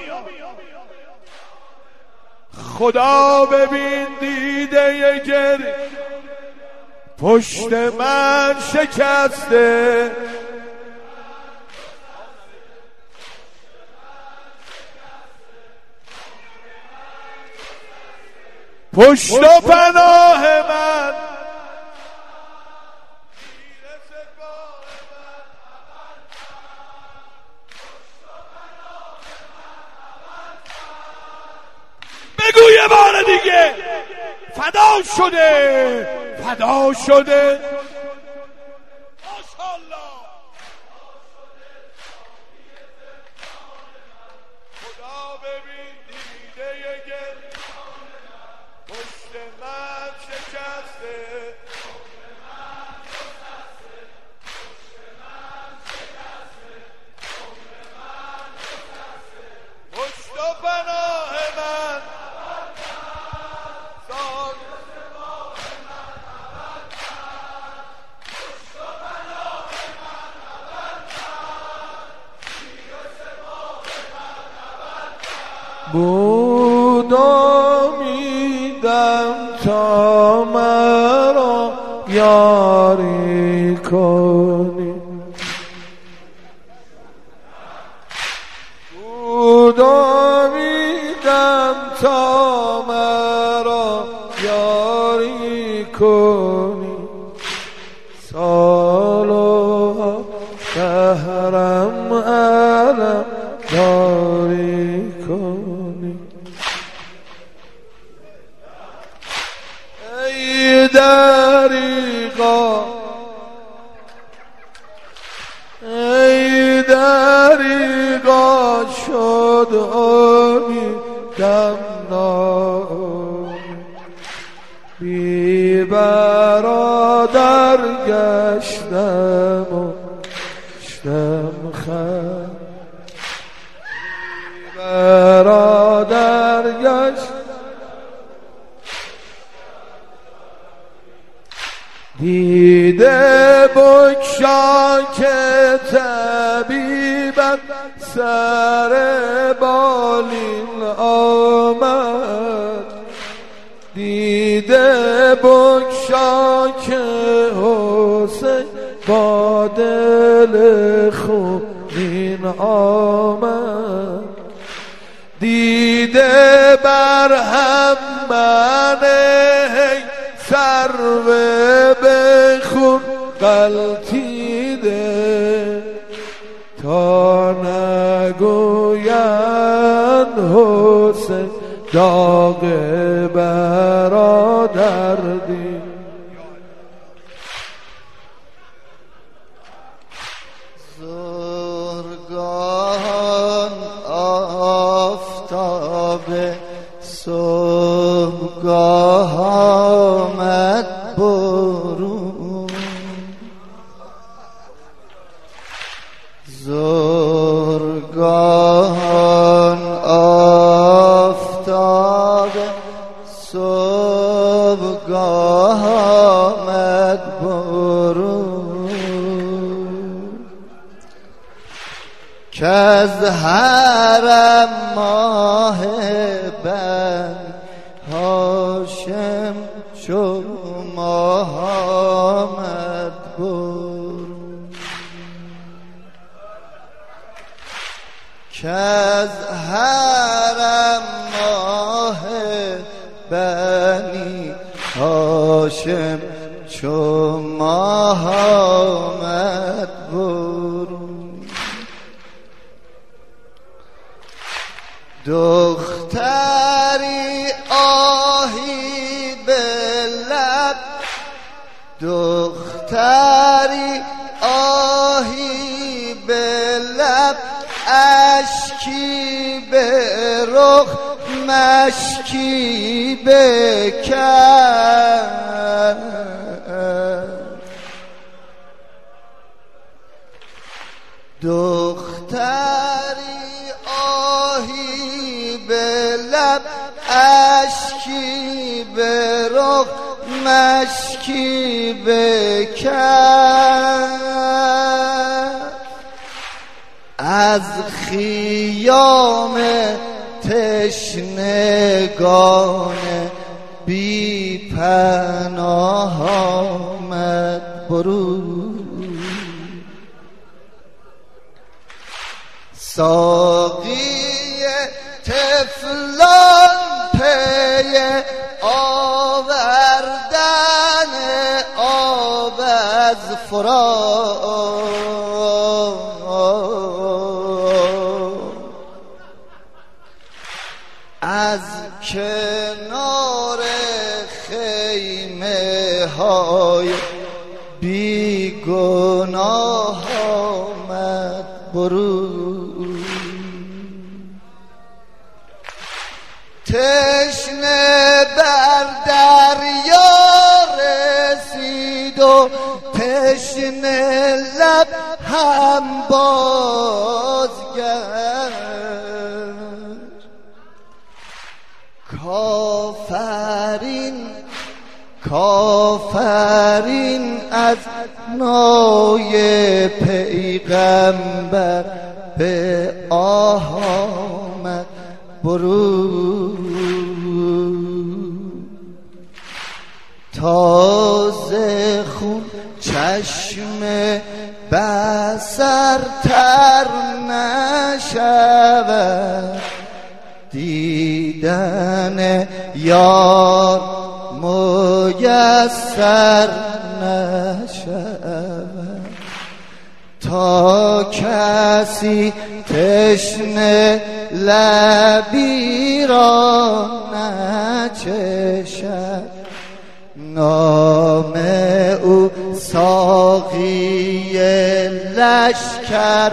خدا ببین دیده گری پشت من شکسته، پشت و پناه من، بگو یه بار دیگه، فدا شده فدا شده ماشاءالله، خدا ببین دیده گل پشت من شکسته، پشت و پناه من، بود امیدم تا مرا یاری کنی، بود امیدم تا مرا یاری کنی، سالها شهرم علم یاری کنی، ای دریغا ای دریغا شد امیدم ناامید، بی برادر گشتم و گشتم خم، بی برادر گشتم، دیده بگشا که طبیبت سر بالین آمد، دیده بگشا که حسین با دل خونین آمد، دیده بر هم منه سرو بخون غلطیده، تا نگویند حسین داغ برادر دید، زرگان آفتاب صبحگاه آمد برون، زرگان آفتاب صبحگاه آمد برون که از حرم ماه بن هاشم چو ماه آمد برون که از حرم ماه بنی هاشم چو ماه آمد برون دختری آهی به لب دختری آهی به لب اشکی به رخ مشکی به کف دختری آهی به لب اشکی به رخ مشکی به کف از خیام تشنگان بی پناه آمد برون ساقی طفلان پی آوردن آب از فرات از کنار خیمه های بی گناه آمد برون تشنه بر دریا رسید و تشنه لب هم بازگشت کافرین از نای پیغمبر به آه آمد برون تازه خون چشم بصر تر نشود دیدن یار میسر نشود تا کسی تشنه لبی را نچشد نام او ساقی لشکر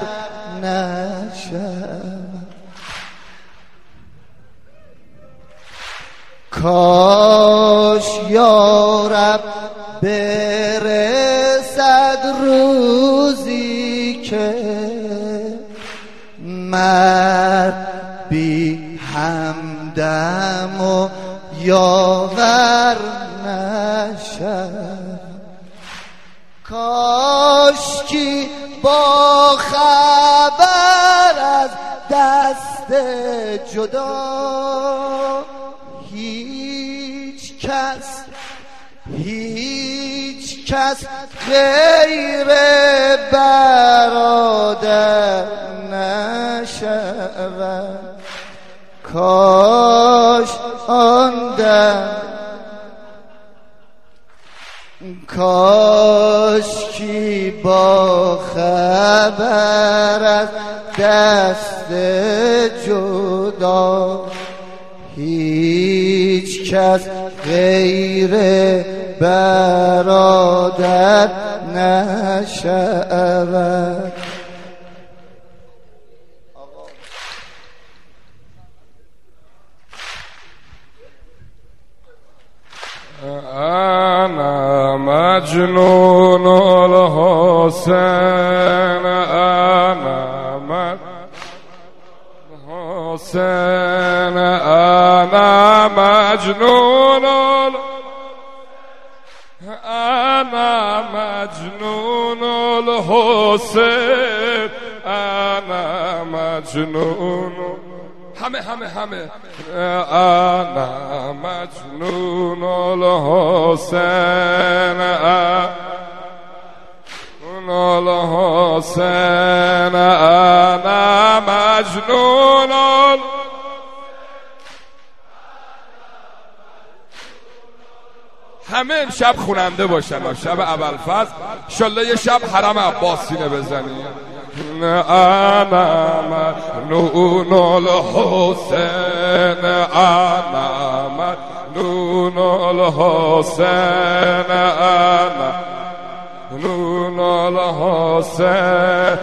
نشود کاش یارب برسد روزی که مرد بی همدم و یاور نشد کاش کی با خبر از دست جدا هیچ کس غیر برادر نشود کاش آن دم کاش کی با خبر از دست جدا هیچ کس غیر برادر نشود انا مجنون الحسین انا حسین انا مجنون انا مجنون الحسین انا مجنون همه انا مجنون الحسین الحسین انا مجنون همه امشب خوننده باشن شب ابوالفضل انشالله یه شب حرم عباسینه بزنی انا مجنون الحسین انا مجنون الحسین انا مجنون الحسین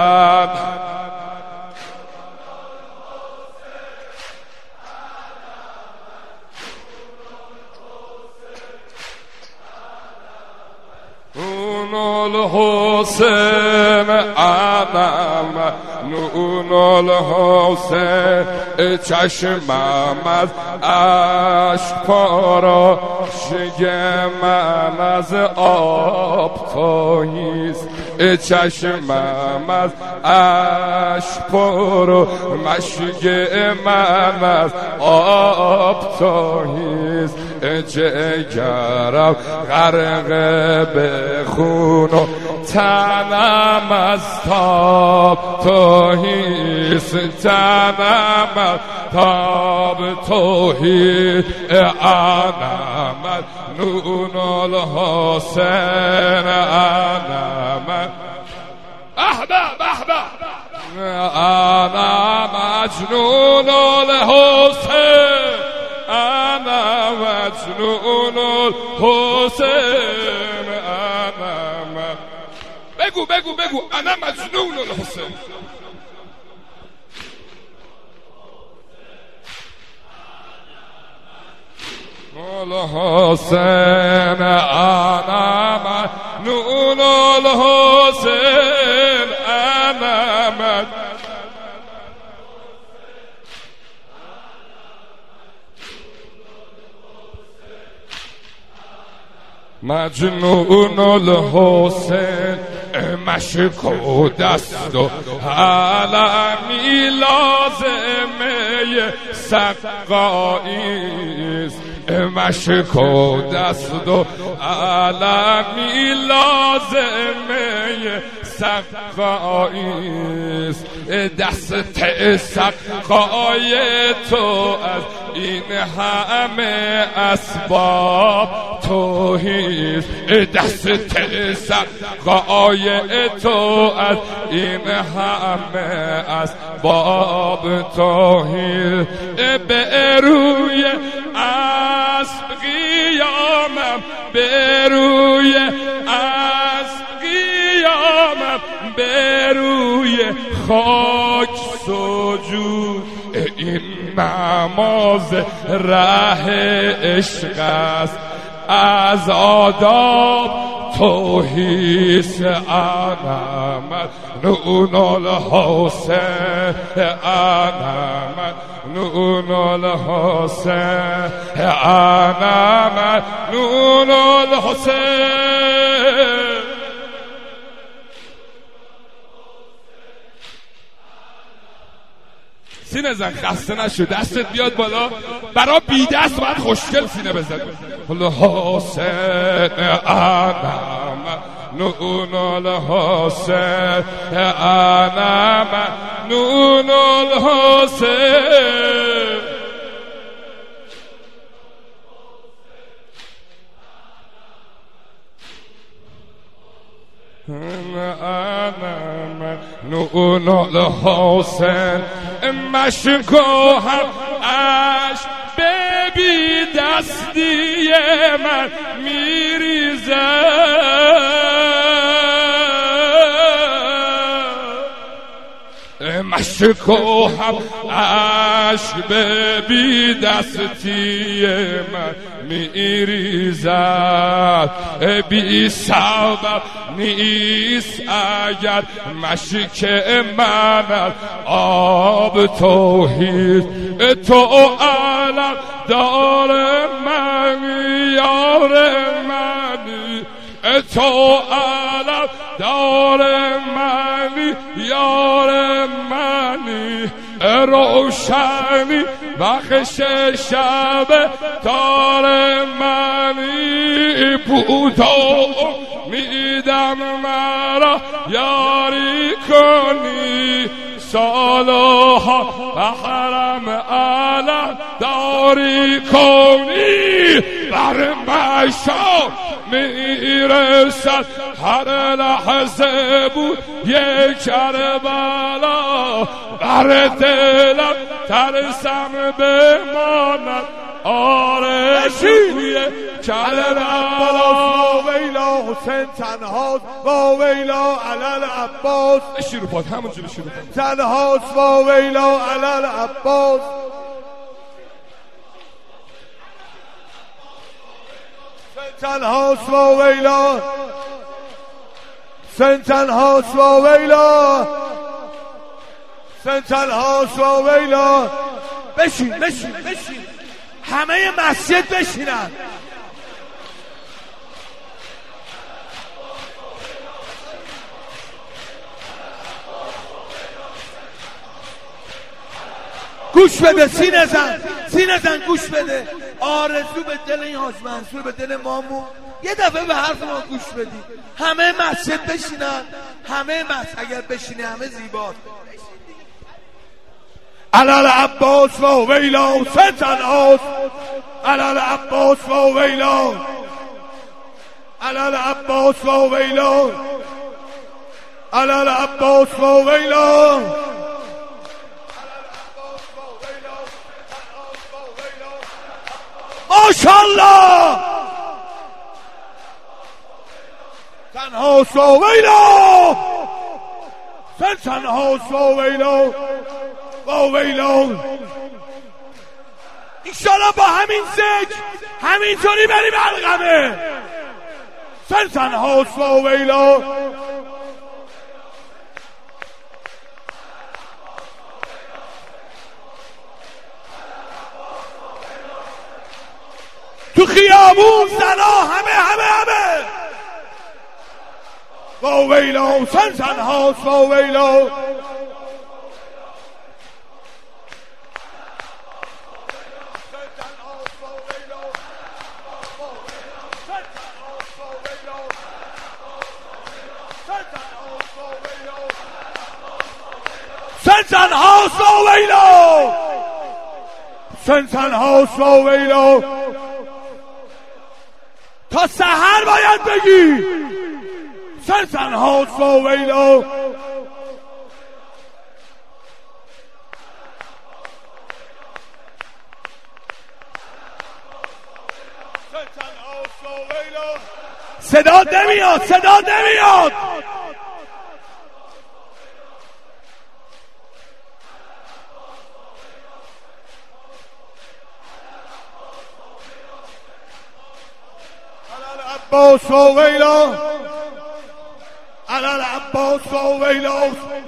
الحسین انا مجنون الحسین چشمم از اشک پاراشی من از آب تاهیست چشمم از اشک پاراشی من از آب تاهیست جگرم غرق به خون و تنم از تاب توهیست تنم از تاب توهیست انا مجنون الحسین انا انا مجنون الحسین انا مجنون الحسین انا بگو انا مجنون الحسین الحسین انا مجنون الحسین انا مجنون الحسین مشک و دست و علمی لازمه سقاییست مشک و دست و علمی لازمه سقاییست دست سقای تو از این همه اسباب توهیست دست سقای تو از این همه اسباب توهیست به روی اسب قیامم به روی اسب قیامم به روی خاک سجود این نماز ره عشق است از آداب توهیست انا مجنون الحسین انا مجنون الحسین انا مجنون الحسین سینه زن خسته نشو دستت بیاد بالا برا بی دست باید خوشگل سینه بزن الحسین انا مجنون الحسین انا مجنون الحسین انا مجنون الحسین مشک و هم عشق ببی دستی من میریزد مشک و هم عشق ببی دستی من میریزد بی سبب نیست اگر مشک من از آب توهیست تو علم دار من یار من تو علم دار منی یار منی روشنی بخش شب دار منی بودا میدم مرا یاری کنی سالها بحرم علم داری کنی بر مشام میرسد هر لحظه بود یک کربلا بر دلم ترسم بماند آرزوی کربلا ویلا حسین تنهاست با ویلا علل عباس شروع پاد همونجوری شروع پاد تنهاست با ویلا علل عباس تنهاست با ویلا سن تنهاست با ویلا سن تنهاست با ویلا بشین بشین بشین همه مسجد بشینن گوش بده سینه زن گوش بده آرزو به دل این حاج منصور به دل مامون یه دفعه به حرف ما گوش بدی همه مسجد بشینن همه مسجد اگر بشینه همه زیباست علال عباس و ویلا ستن آس علال عباس و ویلا علال عباس و ویلا علال عباس و ویلا ماشاءالله تنها سو ویلا تنها سو ویلا با ویلا ایشالا با همین ذکر همینطوری بریم علقمه تنها سو ویلا تو خیابون زنا همه با ویلا تنها سو ویلا تنها سو ویلا تنها سو ویلا تا سحر باید بگی تنها سو ویلا صدا نمیاد عباس و ویلا علال عباس و ویلا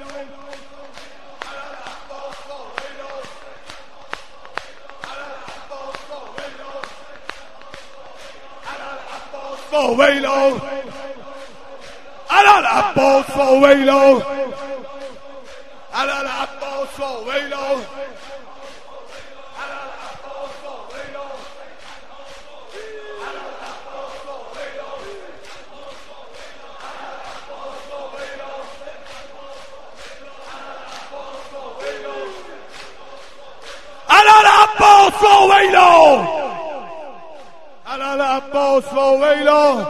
و ویلا علال عباس و ویلا علال عباس و ویلا عباس و ویلا علال عباس و ویلا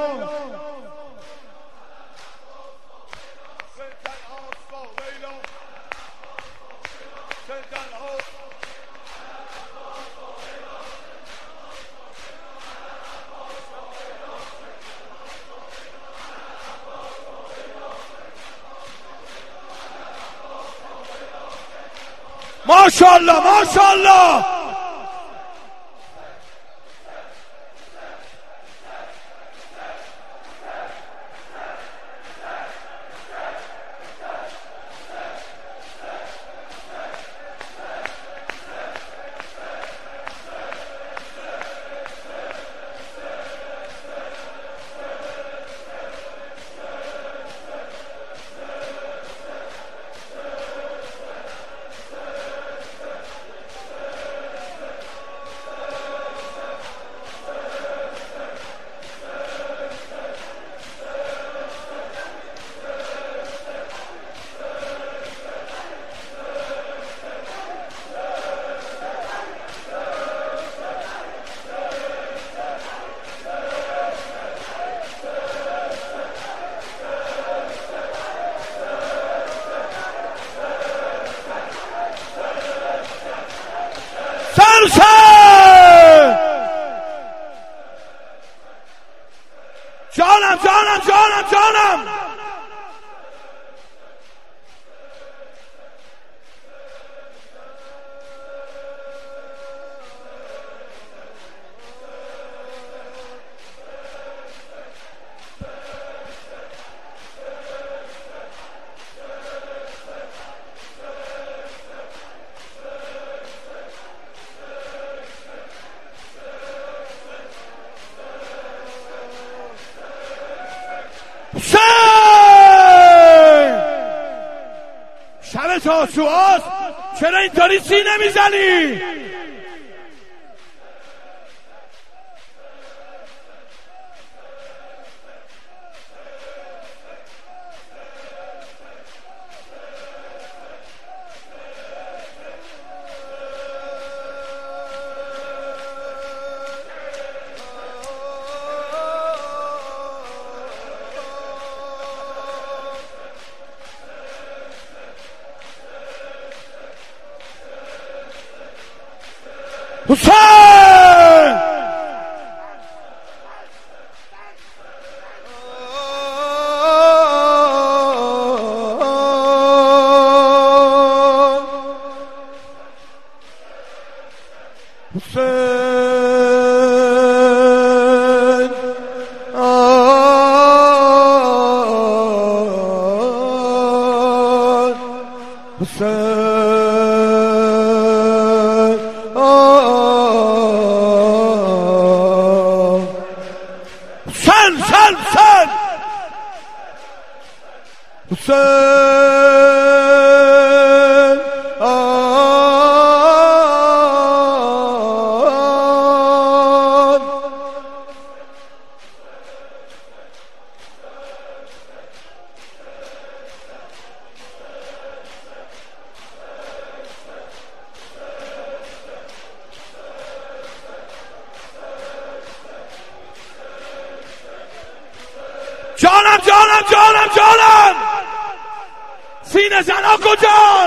ماشاءالله ماشاءالله حسین جانم جانم جانم جانم شب تاسوعاست چرا اینطوری سینه میزنی؟ حسین جانم جانم جانم جانم سینه زنا کجان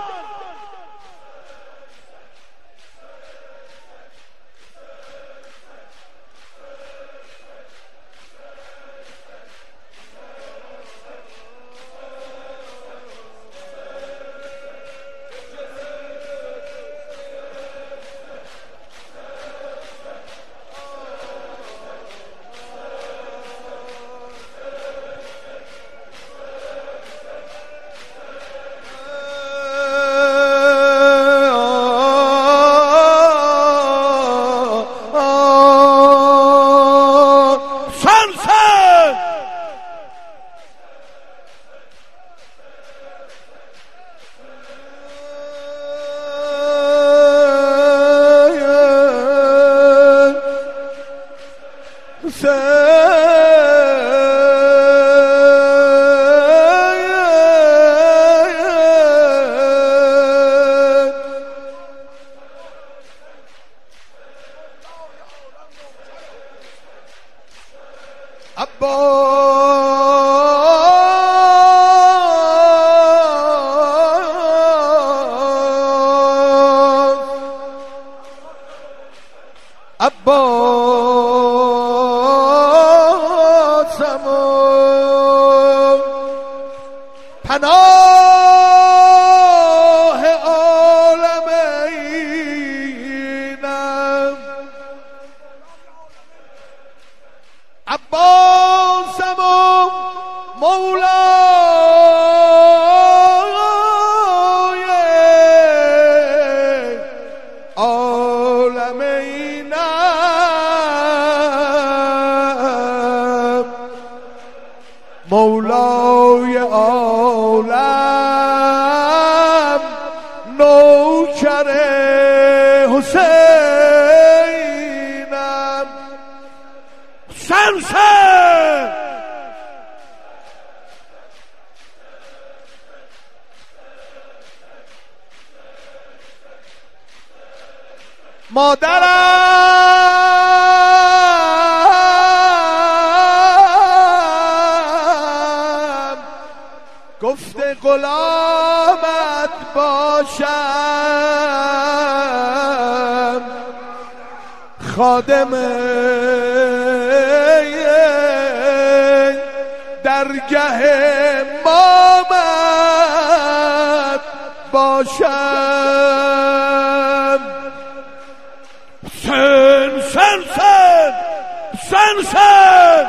پناه عالمینم عباسم و مولای عالمینم مولای عالم نوکر حسینم سرسر مادرم گفته غلامت باشم خادم درگه مامد باشم. سن سن سن سن سن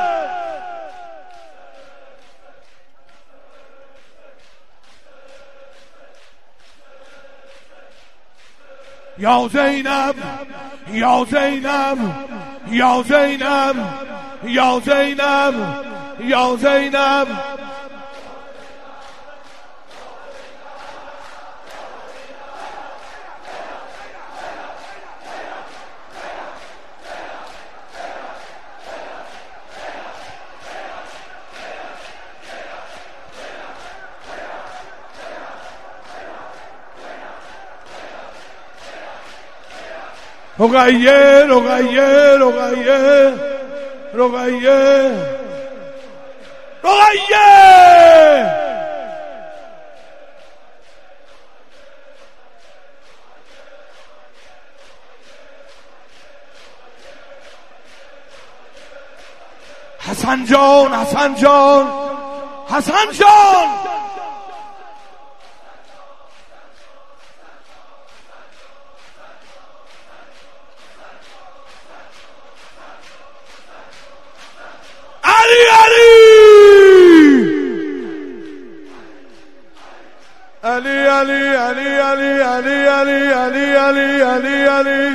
یا زینب یا زینب یا زینب یا زینب یا زینب رقیه رقیه رقیه رقیه رقیه حسن جان حسن جان حسن جان علی علی علی علی علی علی علی علی علی علی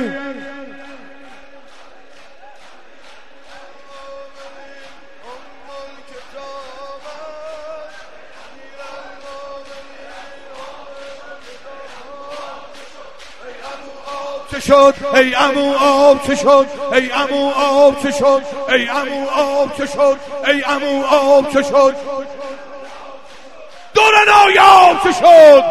چه شد ای عمو آب چه شد ای عمو آب چه شد ای عمو آب چه شد ای عمو آب چه شد دور نایاب چه شد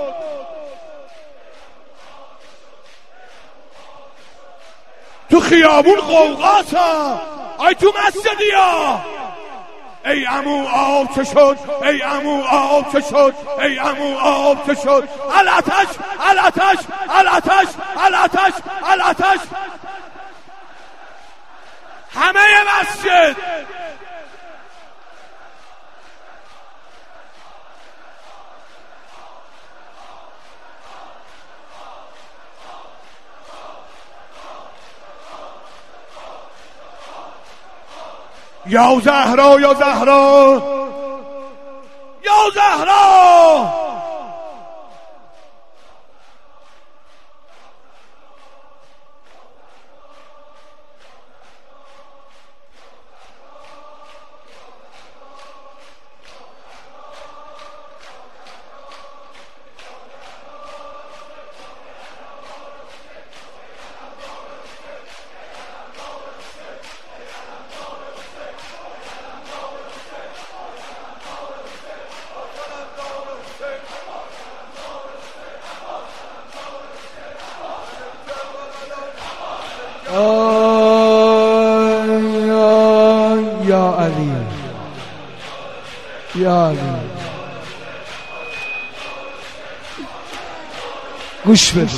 تو خیابون غوغاتا ای تو مسجدیا ای عمو آب چه شد ای عمو آب چه شد ای عمو آب چه شد الاتش الاتش الاتش الاتش الاتش همه مسجد یا زهرا یا زهرا یا زهرا یا علی یا علی گوش بده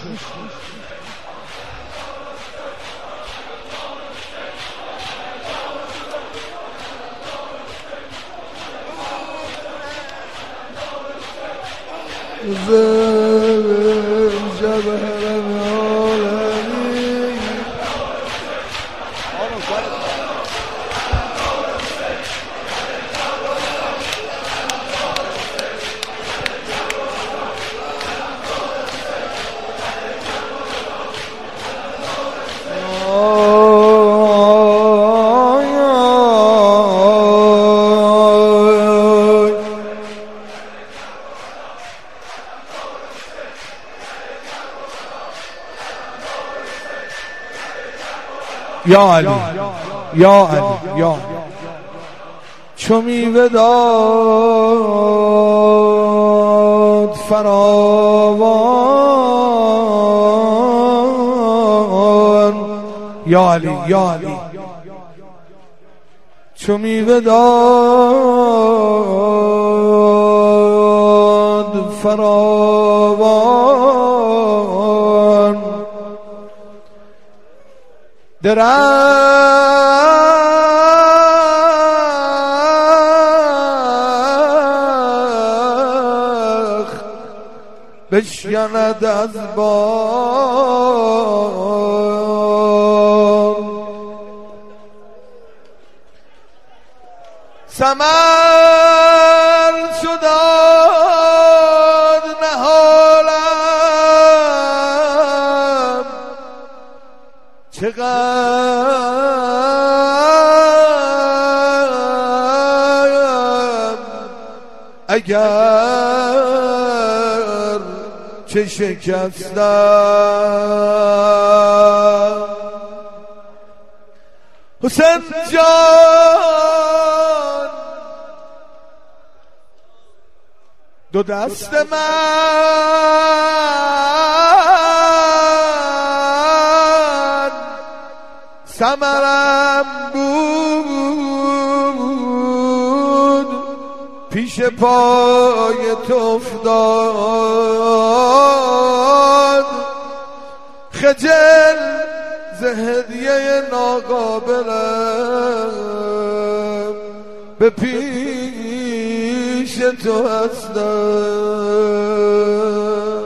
یا علی یا علی یا چو میوه داد فراوان یا علی یا علی چو میوه داد فراوان درخت بشکند از بار ثمر شداد نهالم چقدر اگر چه شکستم حسین جان دو دست من ثمرم بود پیش پای تو افتاد خجل ز هدیه ناقابلم به پیش تو هستم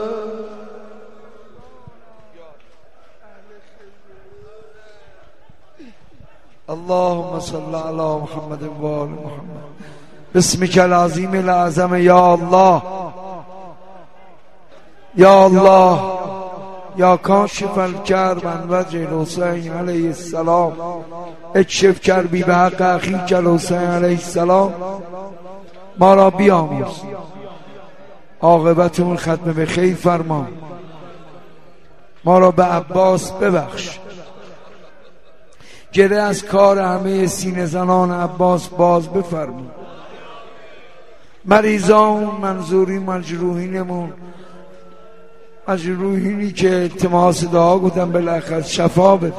اللهم صل علی محمد و آل محمد بسمک العظیم العظم یا الله یا الله یا کاشف الکرب عن وجه الحسین علیه السلام اکشف کربی به حق اخیک الحسین علیه السلام ما را بیاموز عاقبتمون ختم به خیر فرما ما را به عباس ببخش گره از کار همه سینه زنان عباس باز بفرما مریضان منظوری مجروحینمون مجروحینی که التماس دعا گفتن بالاخره شفا بده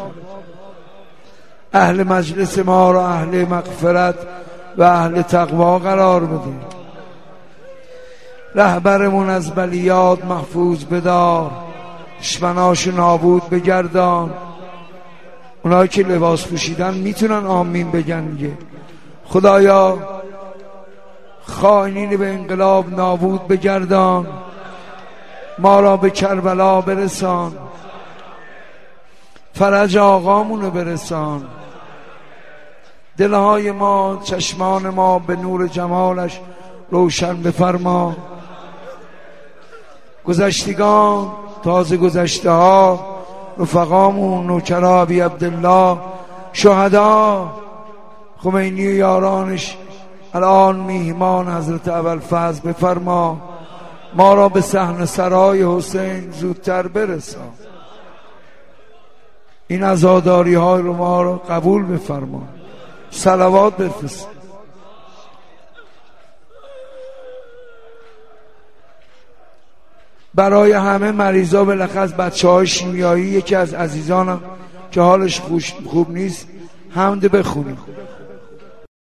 اهل مجلس ما را اهل مغفرت و اهل تقوا قرار بده رهبرمون از بلیات محفوظ بدار دشمناشو نابود بگردان اونایی که لباس پوشیدن میتونن آمین بگن دیگه خدایا خائنین به انقلاب نابود بگردان ما را به کربلا برسان فرج آقامونو برسان دلهای ما چشمان ما به نور جمالش روشن بفرما گذشتگان تازه گذشته ها رفقامون نوکرا ابی عبدالله شهدا خمینی و یارانش الان میهمان حضرت ابوالفضل بفرما ما را به صحن سرای حسین زودتر برسان این عزاداری های رو ما را قبول بفرما صلوات بفرست برای همه مریضا بالاخص بچه‌های شیمیایی یکی از عزیزانم که حالش خوب نیست حمد بخونیم